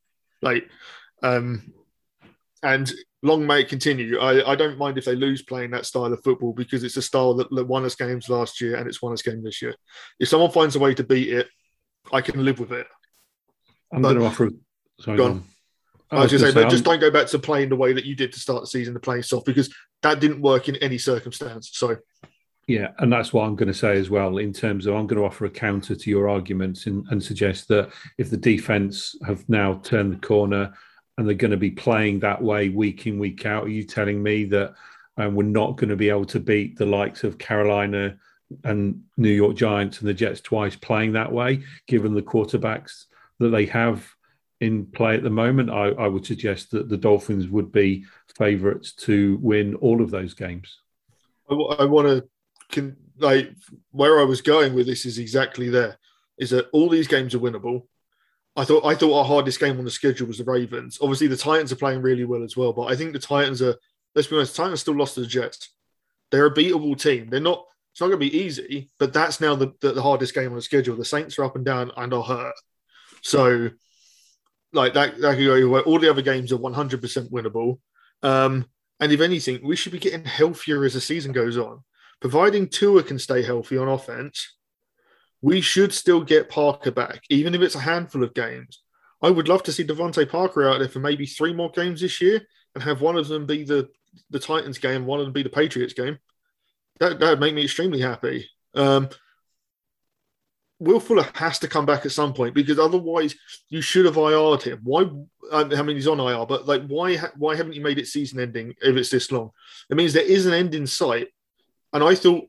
and long may it continue. I don't mind if they lose playing that style of football, because it's a style that won us games last year and it's won us games this year. If someone finds a way to beat it, I can live with it. I'm going to offer. Sorry, go on. I was going to say, but just don't go back to playing the way that you did to start the season, to playing soft, because that didn't work in any circumstance. So, yeah, and that's what I'm going to say as well. In terms of, I'm going to offer a counter to your arguments and suggest that if the defense have now turned the corner and they're going to be playing that way week in, week out, are you telling me that we're not going to be able to beat the likes of Carolina and New York Giants and the Jets twice playing that way, given the quarterbacks that they have in play at the moment? I would suggest that the Dolphins would be favourites to win all of those games. I want to, where I was going with this is exactly there, is that all these games are winnable. I thought our hardest game on the schedule was the Ravens. Obviously, the Titans are playing really well as well, but I think the Titans are, let's be honest, the Titans still lost to the Jets. They're a beatable team. It's not going to be easy, but that's now the hardest game on the schedule. The Saints are up and down and are hurt. So, that could go away. All the other games are 100% winnable. And if anything, we should be getting healthier as the season goes on. Providing Tua can stay healthy on offense, we should still get Parker back, even if it's a handful of games. I would love to see Devontae Parker out there for maybe 3 more games this year and have one of them be the Titans game, one of them be the Patriots game. That would make me extremely happy. Will Fuller has to come back at some point, because otherwise you should have IR'd him. Why? He's on IR, but why haven't you made it season ending if it's this long? It means there is an end in sight. And I thought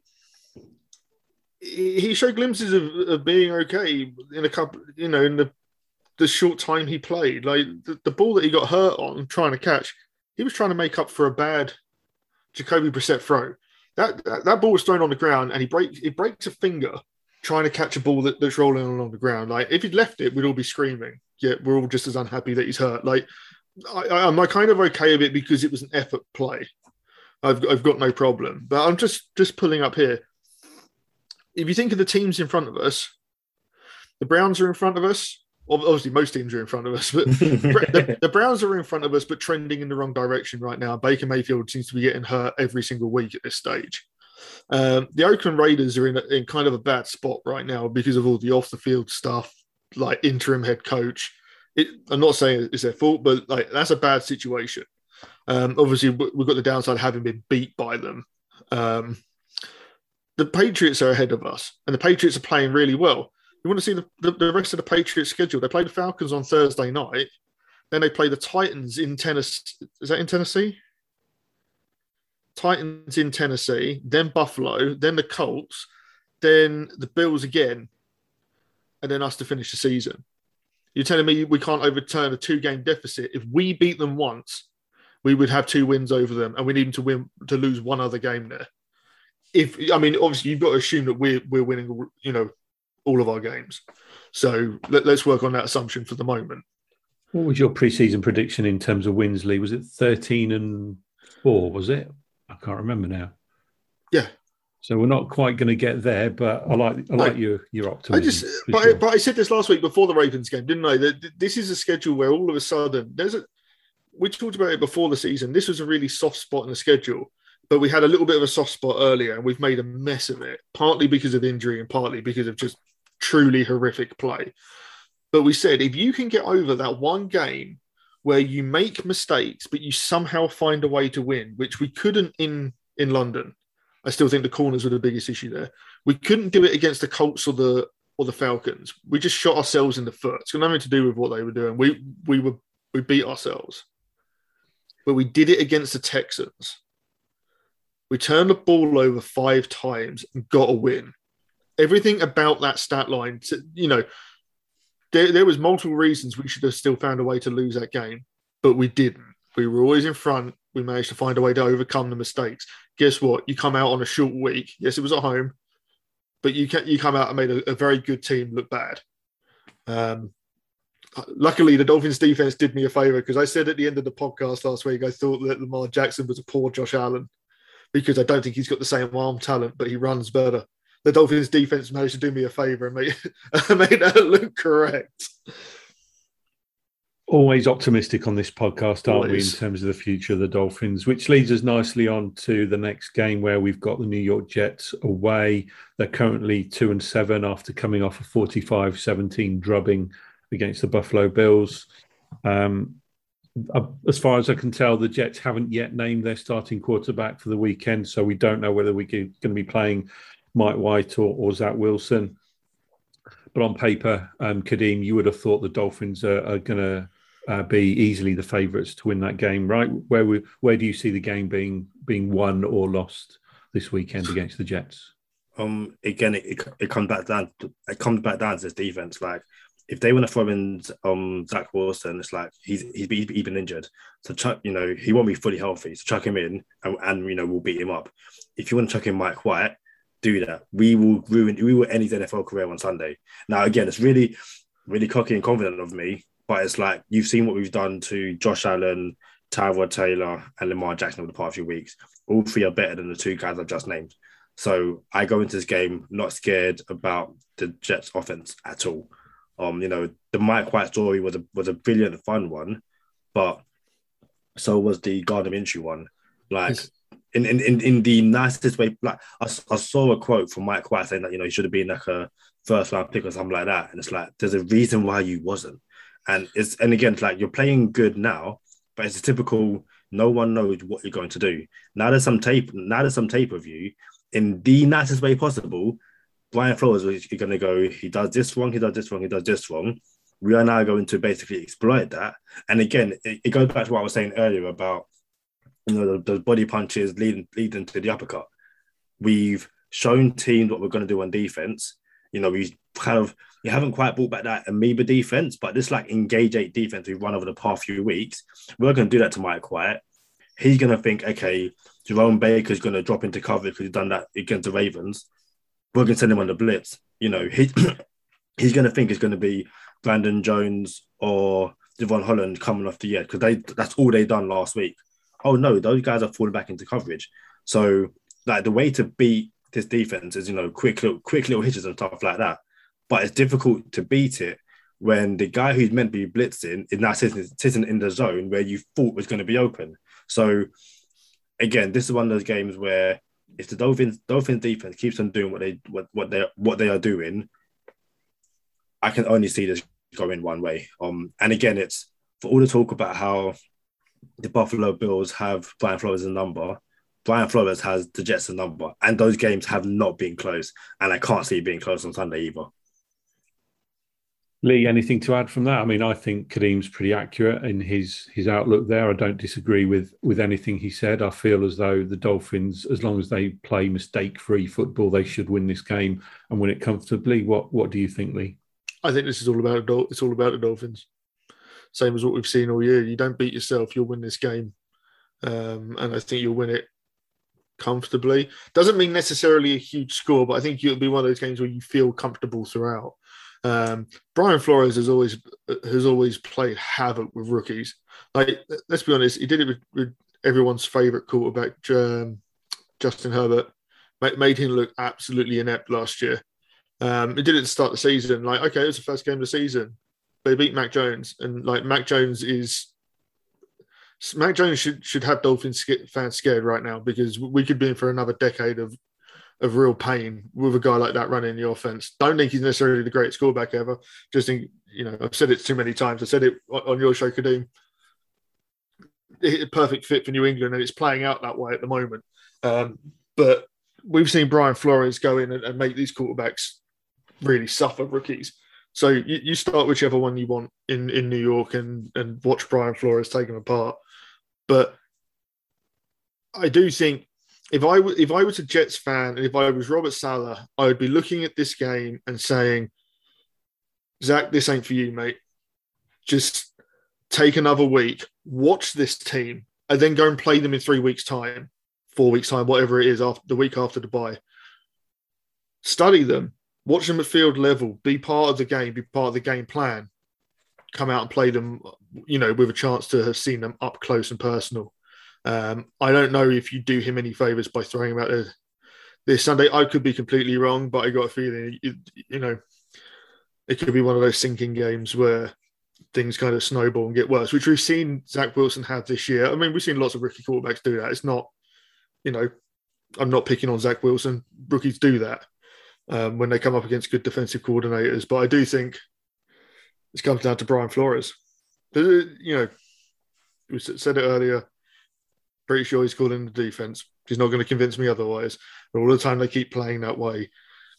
he showed glimpses of being okay in a couple, in the short time he played. The ball that he got hurt on trying to catch, he was trying to make up for a bad Jacoby Brissett throw. That ball was thrown on the ground, and he breaks a finger trying to catch a ball that's rolling along the ground. If he'd left it, we'd all be screaming. Yet we're all just as unhappy that he's hurt. I'm kind of okay with it because it was an effort play. I've got no problem. But I'm just pulling up here. If you think of the teams in front of us, the Browns are in front of us. Obviously, most teams are in front of us, but the Browns are in front of us, but trending in the wrong direction right now. Baker Mayfield seems to be getting hurt every single week at this stage. The Oakland Raiders are in kind of a bad spot right now because of all the off-the-field stuff, like interim head coach. I'm not saying it's their fault, but like that's a bad situation. Obviously, we've got the downside of having been beat by them. The Patriots are ahead of us, and the Patriots are playing really well. You want to see the rest of the Patriots schedule? They play the Falcons on Thursday night. Then they play the Titans in Tennessee. Is that in Tennessee? Titans in Tennessee, then Buffalo, then the Colts, then the Bills again, and then us to finish the season. You're telling me we can't overturn a 2-game deficit? If we beat them once, we would have 2 wins over them, and we need them to lose one other game there. Obviously, you've got to assume that we're winning, all of our games. So let's work on that assumption for the moment. What was your preseason prediction in terms of wins, Lee? Was it 13-4? Was it? I can't remember now. Yeah. So we're not quite going to get there, but I like your optimism. But I said this last week before the Ravens game, didn't I? That this is a schedule where all of a sudden we talked about it before the season. This was a really soft spot in the schedule, but we had a little bit of a soft spot earlier, and we've made a mess of it, partly because of injury and partly because of just truly horrific play. But we said if you can get over that one game where you make mistakes, but you somehow find a way to win, which we couldn't in London. I still think the corners were the biggest issue there. We couldn't do it against the Colts or the Falcons. We just shot ourselves in the foot. It's got nothing to do with what they were doing. We beat ourselves. But we did it against the Texans. We turned the ball over 5 times and got a win. Everything about that stat line, there was multiple reasons we should have still found a way to lose that game, but we didn't. We were always in front. We managed to find a way to overcome the mistakes. Guess what? You come out on a short week. Yes, it was at home, but you come out and made a very good team look bad. Luckily, the Dolphins defense did me a favor because I said at the end of the podcast last week, I thought that Lamar Jackson was a poor Josh Allen because I don't think he's got the same arm talent, but he runs better. The Dolphins defense managed to do me a favor and made that look correct. Always optimistic on this podcast, aren't Always. we, in terms of the future of the Dolphins, which leads us nicely on to the next game where we've got the New York Jets away. They're currently 2-7 after coming off a 45-17 drubbing against the Buffalo Bills. As far as I can tell, the Jets haven't yet named their starting quarterback for the weekend, so we don't know whether we're going to be playing Mike White or Zach Wilson. But on paper, Kadeem, you would have thought the Dolphins are going to be easily the favourites to win that game, right? Where do you see the game being won or lost this weekend against the Jets? Again, it comes back down to this defense. Like, if they want to throw in Zach Wilson, it's like he's been injured, so chuck, he won't be fully healthy. So chuck him in, and we'll beat him up. If you want to chuck in Mike White, do that. We will end his NFL career on Sunday. Now, again, it's really, really cocky and confident of me, but it's like you've seen what we've done to Josh Allen, Tyrod Taylor, and Lamar Jackson over the past few weeks. All 3 are better than the 2 guys I've just named. So I go into this game not scared about the Jets' offense at all. The Mike White story was a brilliant, fun one, but so was the Gardner Minshew one. Like, in the nicest way, like I saw a quote from Mike White saying that he should have been like a first-round pick or something like that, and it's like there's a reason why you wasn't, and again it's like you're playing good now, but it's a typical no one knows what you're going to do. Now there's some tape of you in the nicest way possible. Brian Flores is going to go, he does this wrong, he does this wrong, he does this wrong. We are now going to basically exploit that. And again, it goes back to what I was saying earlier about, the body punches leading to the uppercut. We've shown teams what we're going to do on defense. We haven't quite brought back that amoeba defense, but this like engage 8 defense we've run over the past few weeks, we're going to do that to Mike White. He's going to think, okay, Jerome Baker's going to drop into coverage because he's done that against the Ravens. We're going to send him on the blitz. He's going to think it's going to be Brandon Jones or Devon Holland coming off the edge because that's all they done last week. Oh no, those guys are falling back into coverage. So like the way to beat this defense is quick little hitches and stuff like that. But it's difficult to beat it when the guy who's meant to be blitzing is now sitting in the zone where you thought was going to be open. So again, this is one of those games where if the Dolphins defense keeps on doing what they are doing, I can only see this going one way. And again, it's for all the talk about how the Buffalo Bills have Brian Flores' number. Brian Flores has the Jets' number, and those games have not been close. And I can't see it being close on Sunday either. Lee, anything to add from that? I mean, I think Kadeem's pretty accurate in his outlook there. I don't disagree with anything he said. I feel as though the Dolphins, as long as they play mistake-free football, they should win this game and win it comfortably. What do you think, Lee? I think this is all about the Dolphins. Same as what we've seen all year. You don't beat yourself, you'll win this game, and I think you'll win it comfortably. Doesn't mean necessarily a huge score, but I think it'll be one of those games where you feel comfortable throughout. Brian Flores has always played havoc with rookies. Like, let's be honest, he did it with everyone's favourite quarterback, Justin Herbert. Made him look absolutely inept last year. He did it to start the season. Like, okay, it was the first game of the season. They beat Mac Jones, and like Mac Jones should have Dolphins fans scared right now, because we could be in for another decade of real pain with a guy like that running the offense. Don't think he's necessarily the greatest quarterback ever. Just think, I've said it too many times. I said it on your show, Kadeem. A perfect fit for New England, and it's playing out that way at the moment. But we've seen Brian Flores go in and make these quarterbacks really suffer rookies. So you start whichever one you want in New York and watch Brian Flores take them apart. But I do think if I was a Jets fan and if I was Robert Saleh, I would be looking at this game and saying, Zach, this ain't for you, mate. Just take another week, watch this team, and then go and play them in 3 weeks' time, 4 weeks' time, whatever it is, after the week after the bye. Study them, watch them at field level, be part of the game, be part of the game plan, come out and play them, with a chance to have seen them up close and personal. I don't know if you do him any favours by throwing him out there this Sunday. I could be completely wrong, but I got a feeling, it could be one of those sinking games where things kind of snowball and get worse, which we've seen Zach Wilson have this year. I mean, we've seen lots of rookie quarterbacks do that. It's not, I'm not picking on Zach Wilson. Rookies do that when they come up against good defensive coordinators. But I do think it comes down to Brian Flores. We said it earlier. Pretty sure he's calling the defense. He's not going to convince me otherwise. But all the time they keep playing that way,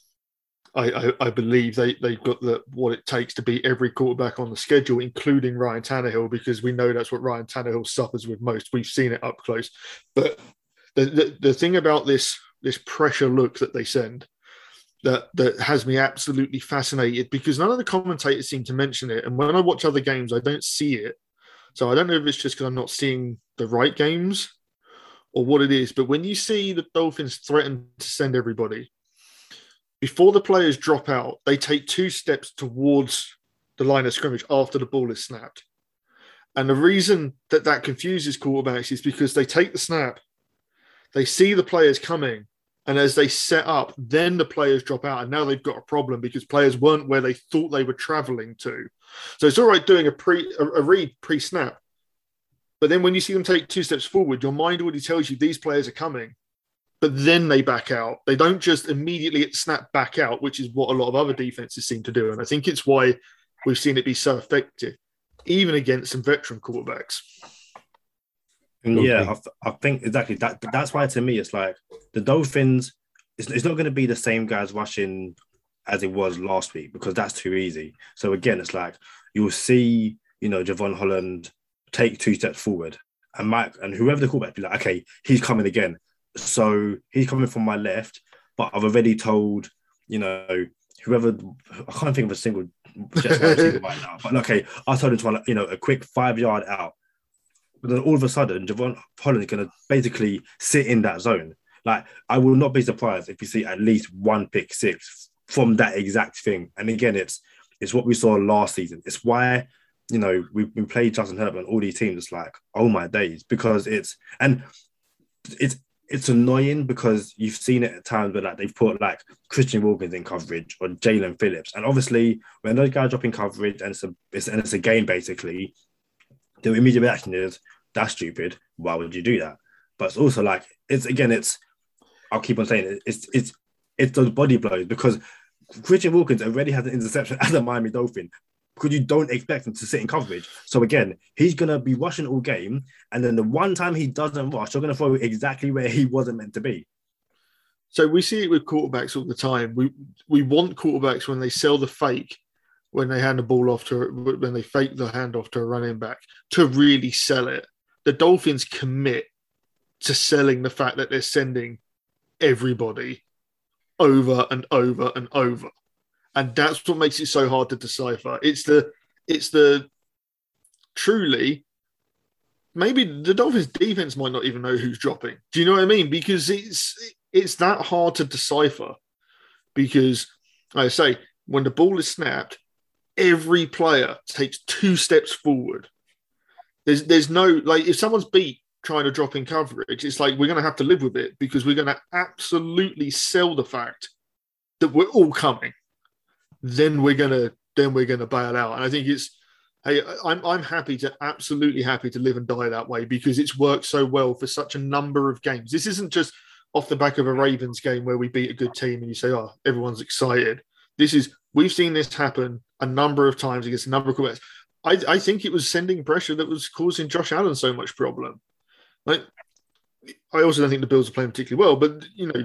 I believe they've got what it takes to beat every quarterback on the schedule, including Ryan Tannehill, because we know that's what Ryan Tannehill suffers with most. We've seen it up close. But the thing about this pressure look that they send that has me absolutely fascinated, because none of the commentators seem to mention it. And when I watch other games, I don't see it. So I don't know if it's just because I'm not seeing the right games or what it is. But when you see the Dolphins threaten to send everybody, before the players drop out, they take 2 steps towards the line of scrimmage after the ball is snapped. And the reason that confuses quarterbacks is because they take the snap, they see the players coming, and as they set up, then the players drop out, and now they've got a problem because players weren't where they thought they were traveling to. So it's all right doing a read pre-snap, but then when you see them take 2 steps forward, your mind already tells you these players are coming, but then they back out. They don't just immediately snap back out, which is what a lot of other defenses seem to do. And I think it's why we've seen it be so effective, even against some veteran quarterbacks. Yeah, I think exactly that. That's why to me it's like the Dolphins. It's not going to be the same guys rushing as it was last week, because that's too easy. So again, it's like you'll see, Javon Holland take 2 steps forward, and Mike and whoever the quarterback be like, okay, he's coming again. So he's coming from my left, but I've already told, whoever, I can't think of a single Jets wide receiver right now, but okay, I told him to, a quick 5-yard out. But then all of a sudden, Javon Holland is going to basically sit in that zone. Like, I will not be surprised if you see at least 1 pick six from that exact thing. And again, it's what we saw last season. It's why, we've been playing Justin Herbert and all these teams. It's like, oh my days, because it's it's annoying because you've seen it at times where like they've put like Christian Wilkins in coverage or Jalen Phillips, and obviously when those guys drop in coverage and it's a game basically, the immediate reaction is that's stupid. Why would you do that? But it's also like I'll keep on saying it's those body blows because Christian Wilkins already has an interception as a Miami Dolphin because you don't expect him to sit in coverage. So again, he's going to be rushing all game. And then the one time he doesn't rush, you're going to throw exactly where he wasn't meant to be. So we see it with quarterbacks all the time. We want quarterbacks when they sell the fake, when they hand the ball off when they fake the handoff to a running back, to really sell it. The Dolphins commit to selling the fact that they're sending everybody over and over and over. And that's what makes it so hard to decipher. It's the truly, maybe the Dolphins defense might not even know who's dropping. Do you know what I mean? Because it's that hard to decipher. Because like I say, when the ball is snapped, every player takes 2 steps forward. There's no, like, if someone's beat trying to drop in coverage, it's like we're going to have to live with it because we're going to absolutely sell the fact that we're all coming. Then we're gonna bail out. And I think I'm absolutely happy to live and die that way because it's worked so well for such a number of games. This isn't just off the back of a Ravens game where we beat a good team and you say, oh, everyone's excited. We've seen this happen a number of times against a number of quarterbacks. I think it was sending pressure that was causing Josh Allen so much problem. Like, I also don't think the Bills are playing particularly well, but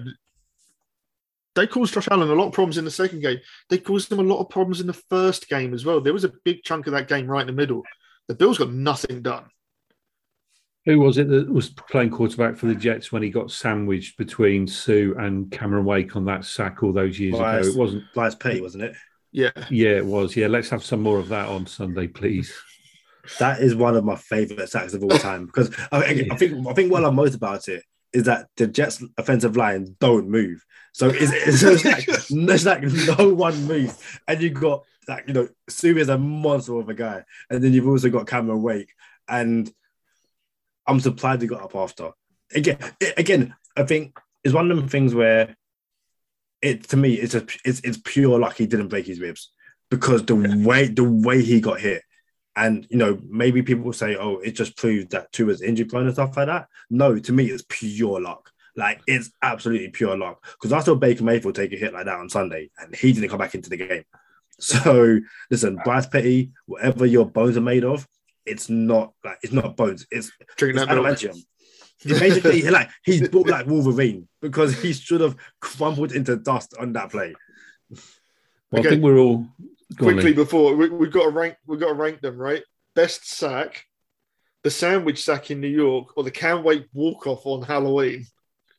they caused Josh Allen a lot of problems in the second game. They caused them a lot of problems in the first game as well. There was a big chunk of that game right in the middle. The Bills got nothing done. Who was it that was playing quarterback for the Jets when he got sandwiched between Sue and Cameron Wake on that sack all those years ago? It wasn't Bryce Petty, wasn't it? Yeah. Yeah, it was. Yeah, let's have some more of that on Sunday, please. That is one of my favourite sacks of all time because I think what I love most about it is that the Jets' offensive line don't move. So it's like no one moves. And you've got, Sue is a monster of a guy. And then you've also got Cameron Wake. And I'm surprised he got up after. Again, I think it's one of them things where to me, it's pure luck he didn't break his ribs because the way he got hit. And, maybe people will say, oh, it just proved that Tua's injury prone and stuff like that. No, to me, it's pure luck. Like, it's absolutely pure luck. Because I saw Baker Mayfield take a hit like that on Sunday, and he didn't come back into the game. So, listen, Bryce Petty, whatever your bones are made of, it's not bones. It's adamantium. Basically, he's built like Wolverine because he should have crumbled into dust on that play. Well, okay. I think we're all... Quickly before we've got to rank them, right? Best sack, the sandwich sack in New York, or the Cam Wake walk off on Halloween.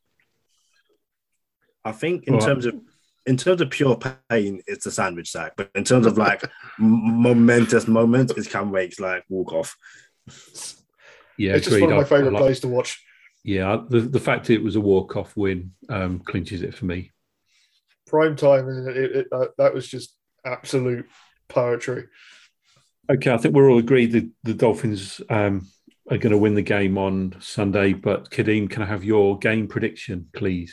I think in terms of pure pain, it's the sandwich sack, but in terms of like momentous moments, it's Cam Wake's like walk off. Yeah, it's just one of my favorite plays to watch. Yeah, the fact it was a walk off win clinches it for me. Prime time, and that was just absolute poetry. Okay, I think we're all agreed that the Dolphins are going to win the game on Sunday. But Kadeem, can I have your game prediction, please?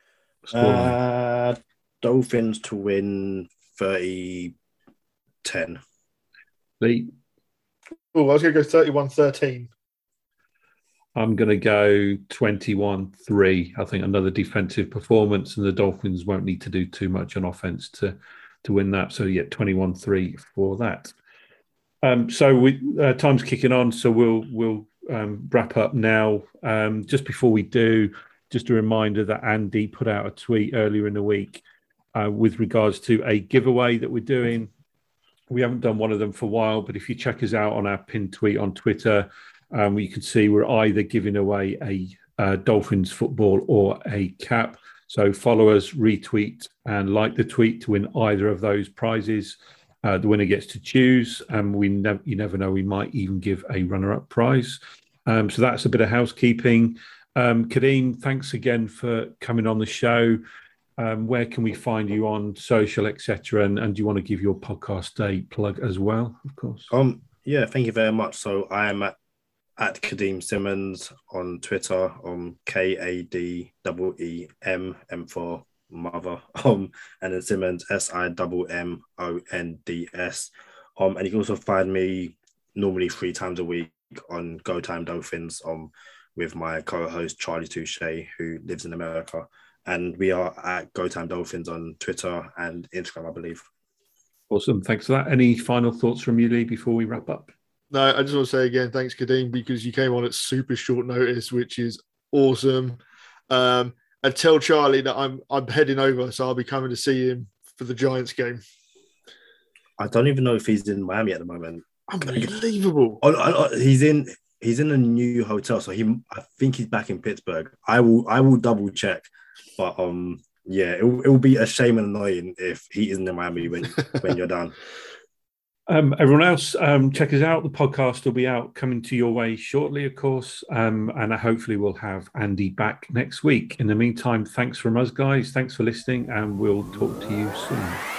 Dolphins to win 30-10. Lee? Oh, I was going to go 31-13. I'm going to go 21-3. I think another defensive performance, and the Dolphins won't need to do too much on offense to win that. So, yeah, 21-3 for that. So time's kicking on, so we'll wrap up now. Just before we do, just a reminder that Andy put out a tweet earlier in the week with regards to a giveaway that we're doing. We haven't done one of them for a while, but if you check us out on our pinned tweet on Twitter, you can see we're either giving away a Dolphins football or a cap. So follow us, retweet, and like the tweet to win either of those prizes. The winner gets to choose, and you never know, we might even give a runner-up prize. So that's a bit of housekeeping. Kadeem, thanks again for coming on the show. Where can we find you on social, etc.? And do you want to give your podcast a plug as well, of course? Yeah, thank you very much. So I am at at Kadeem Simmons on Twitter, KADEEM, M for mother, and then Simmons, SIMMONDS. And you can also find me normally 3 times a week on Go Time Dolphins with my co-host Charlie Touche, who lives in America. And we are at Go Time Dolphins on Twitter and Instagram, I believe. Awesome. Thanks for that. Any final thoughts from you, Lee, before we wrap up? No, I just want to say again, thanks, Kadeem, because you came on at super short notice, which is awesome. And tell Charlie that I'm heading over, so I'll be coming to see him for the Giants game. I don't even know if he's in Miami at the moment. Unbelievable. He's in a new hotel, so I think he's back in Pittsburgh. I will double check, but yeah, it will be a shame and annoying if he isn't in Miami when you're done. Everyone else, check us out. The podcast will be out, coming to your way shortly, of course. And hopefully we'll have Andy back next week. In the meantime, thanks from us, guys. Thanks for listening, and we'll talk to you soon.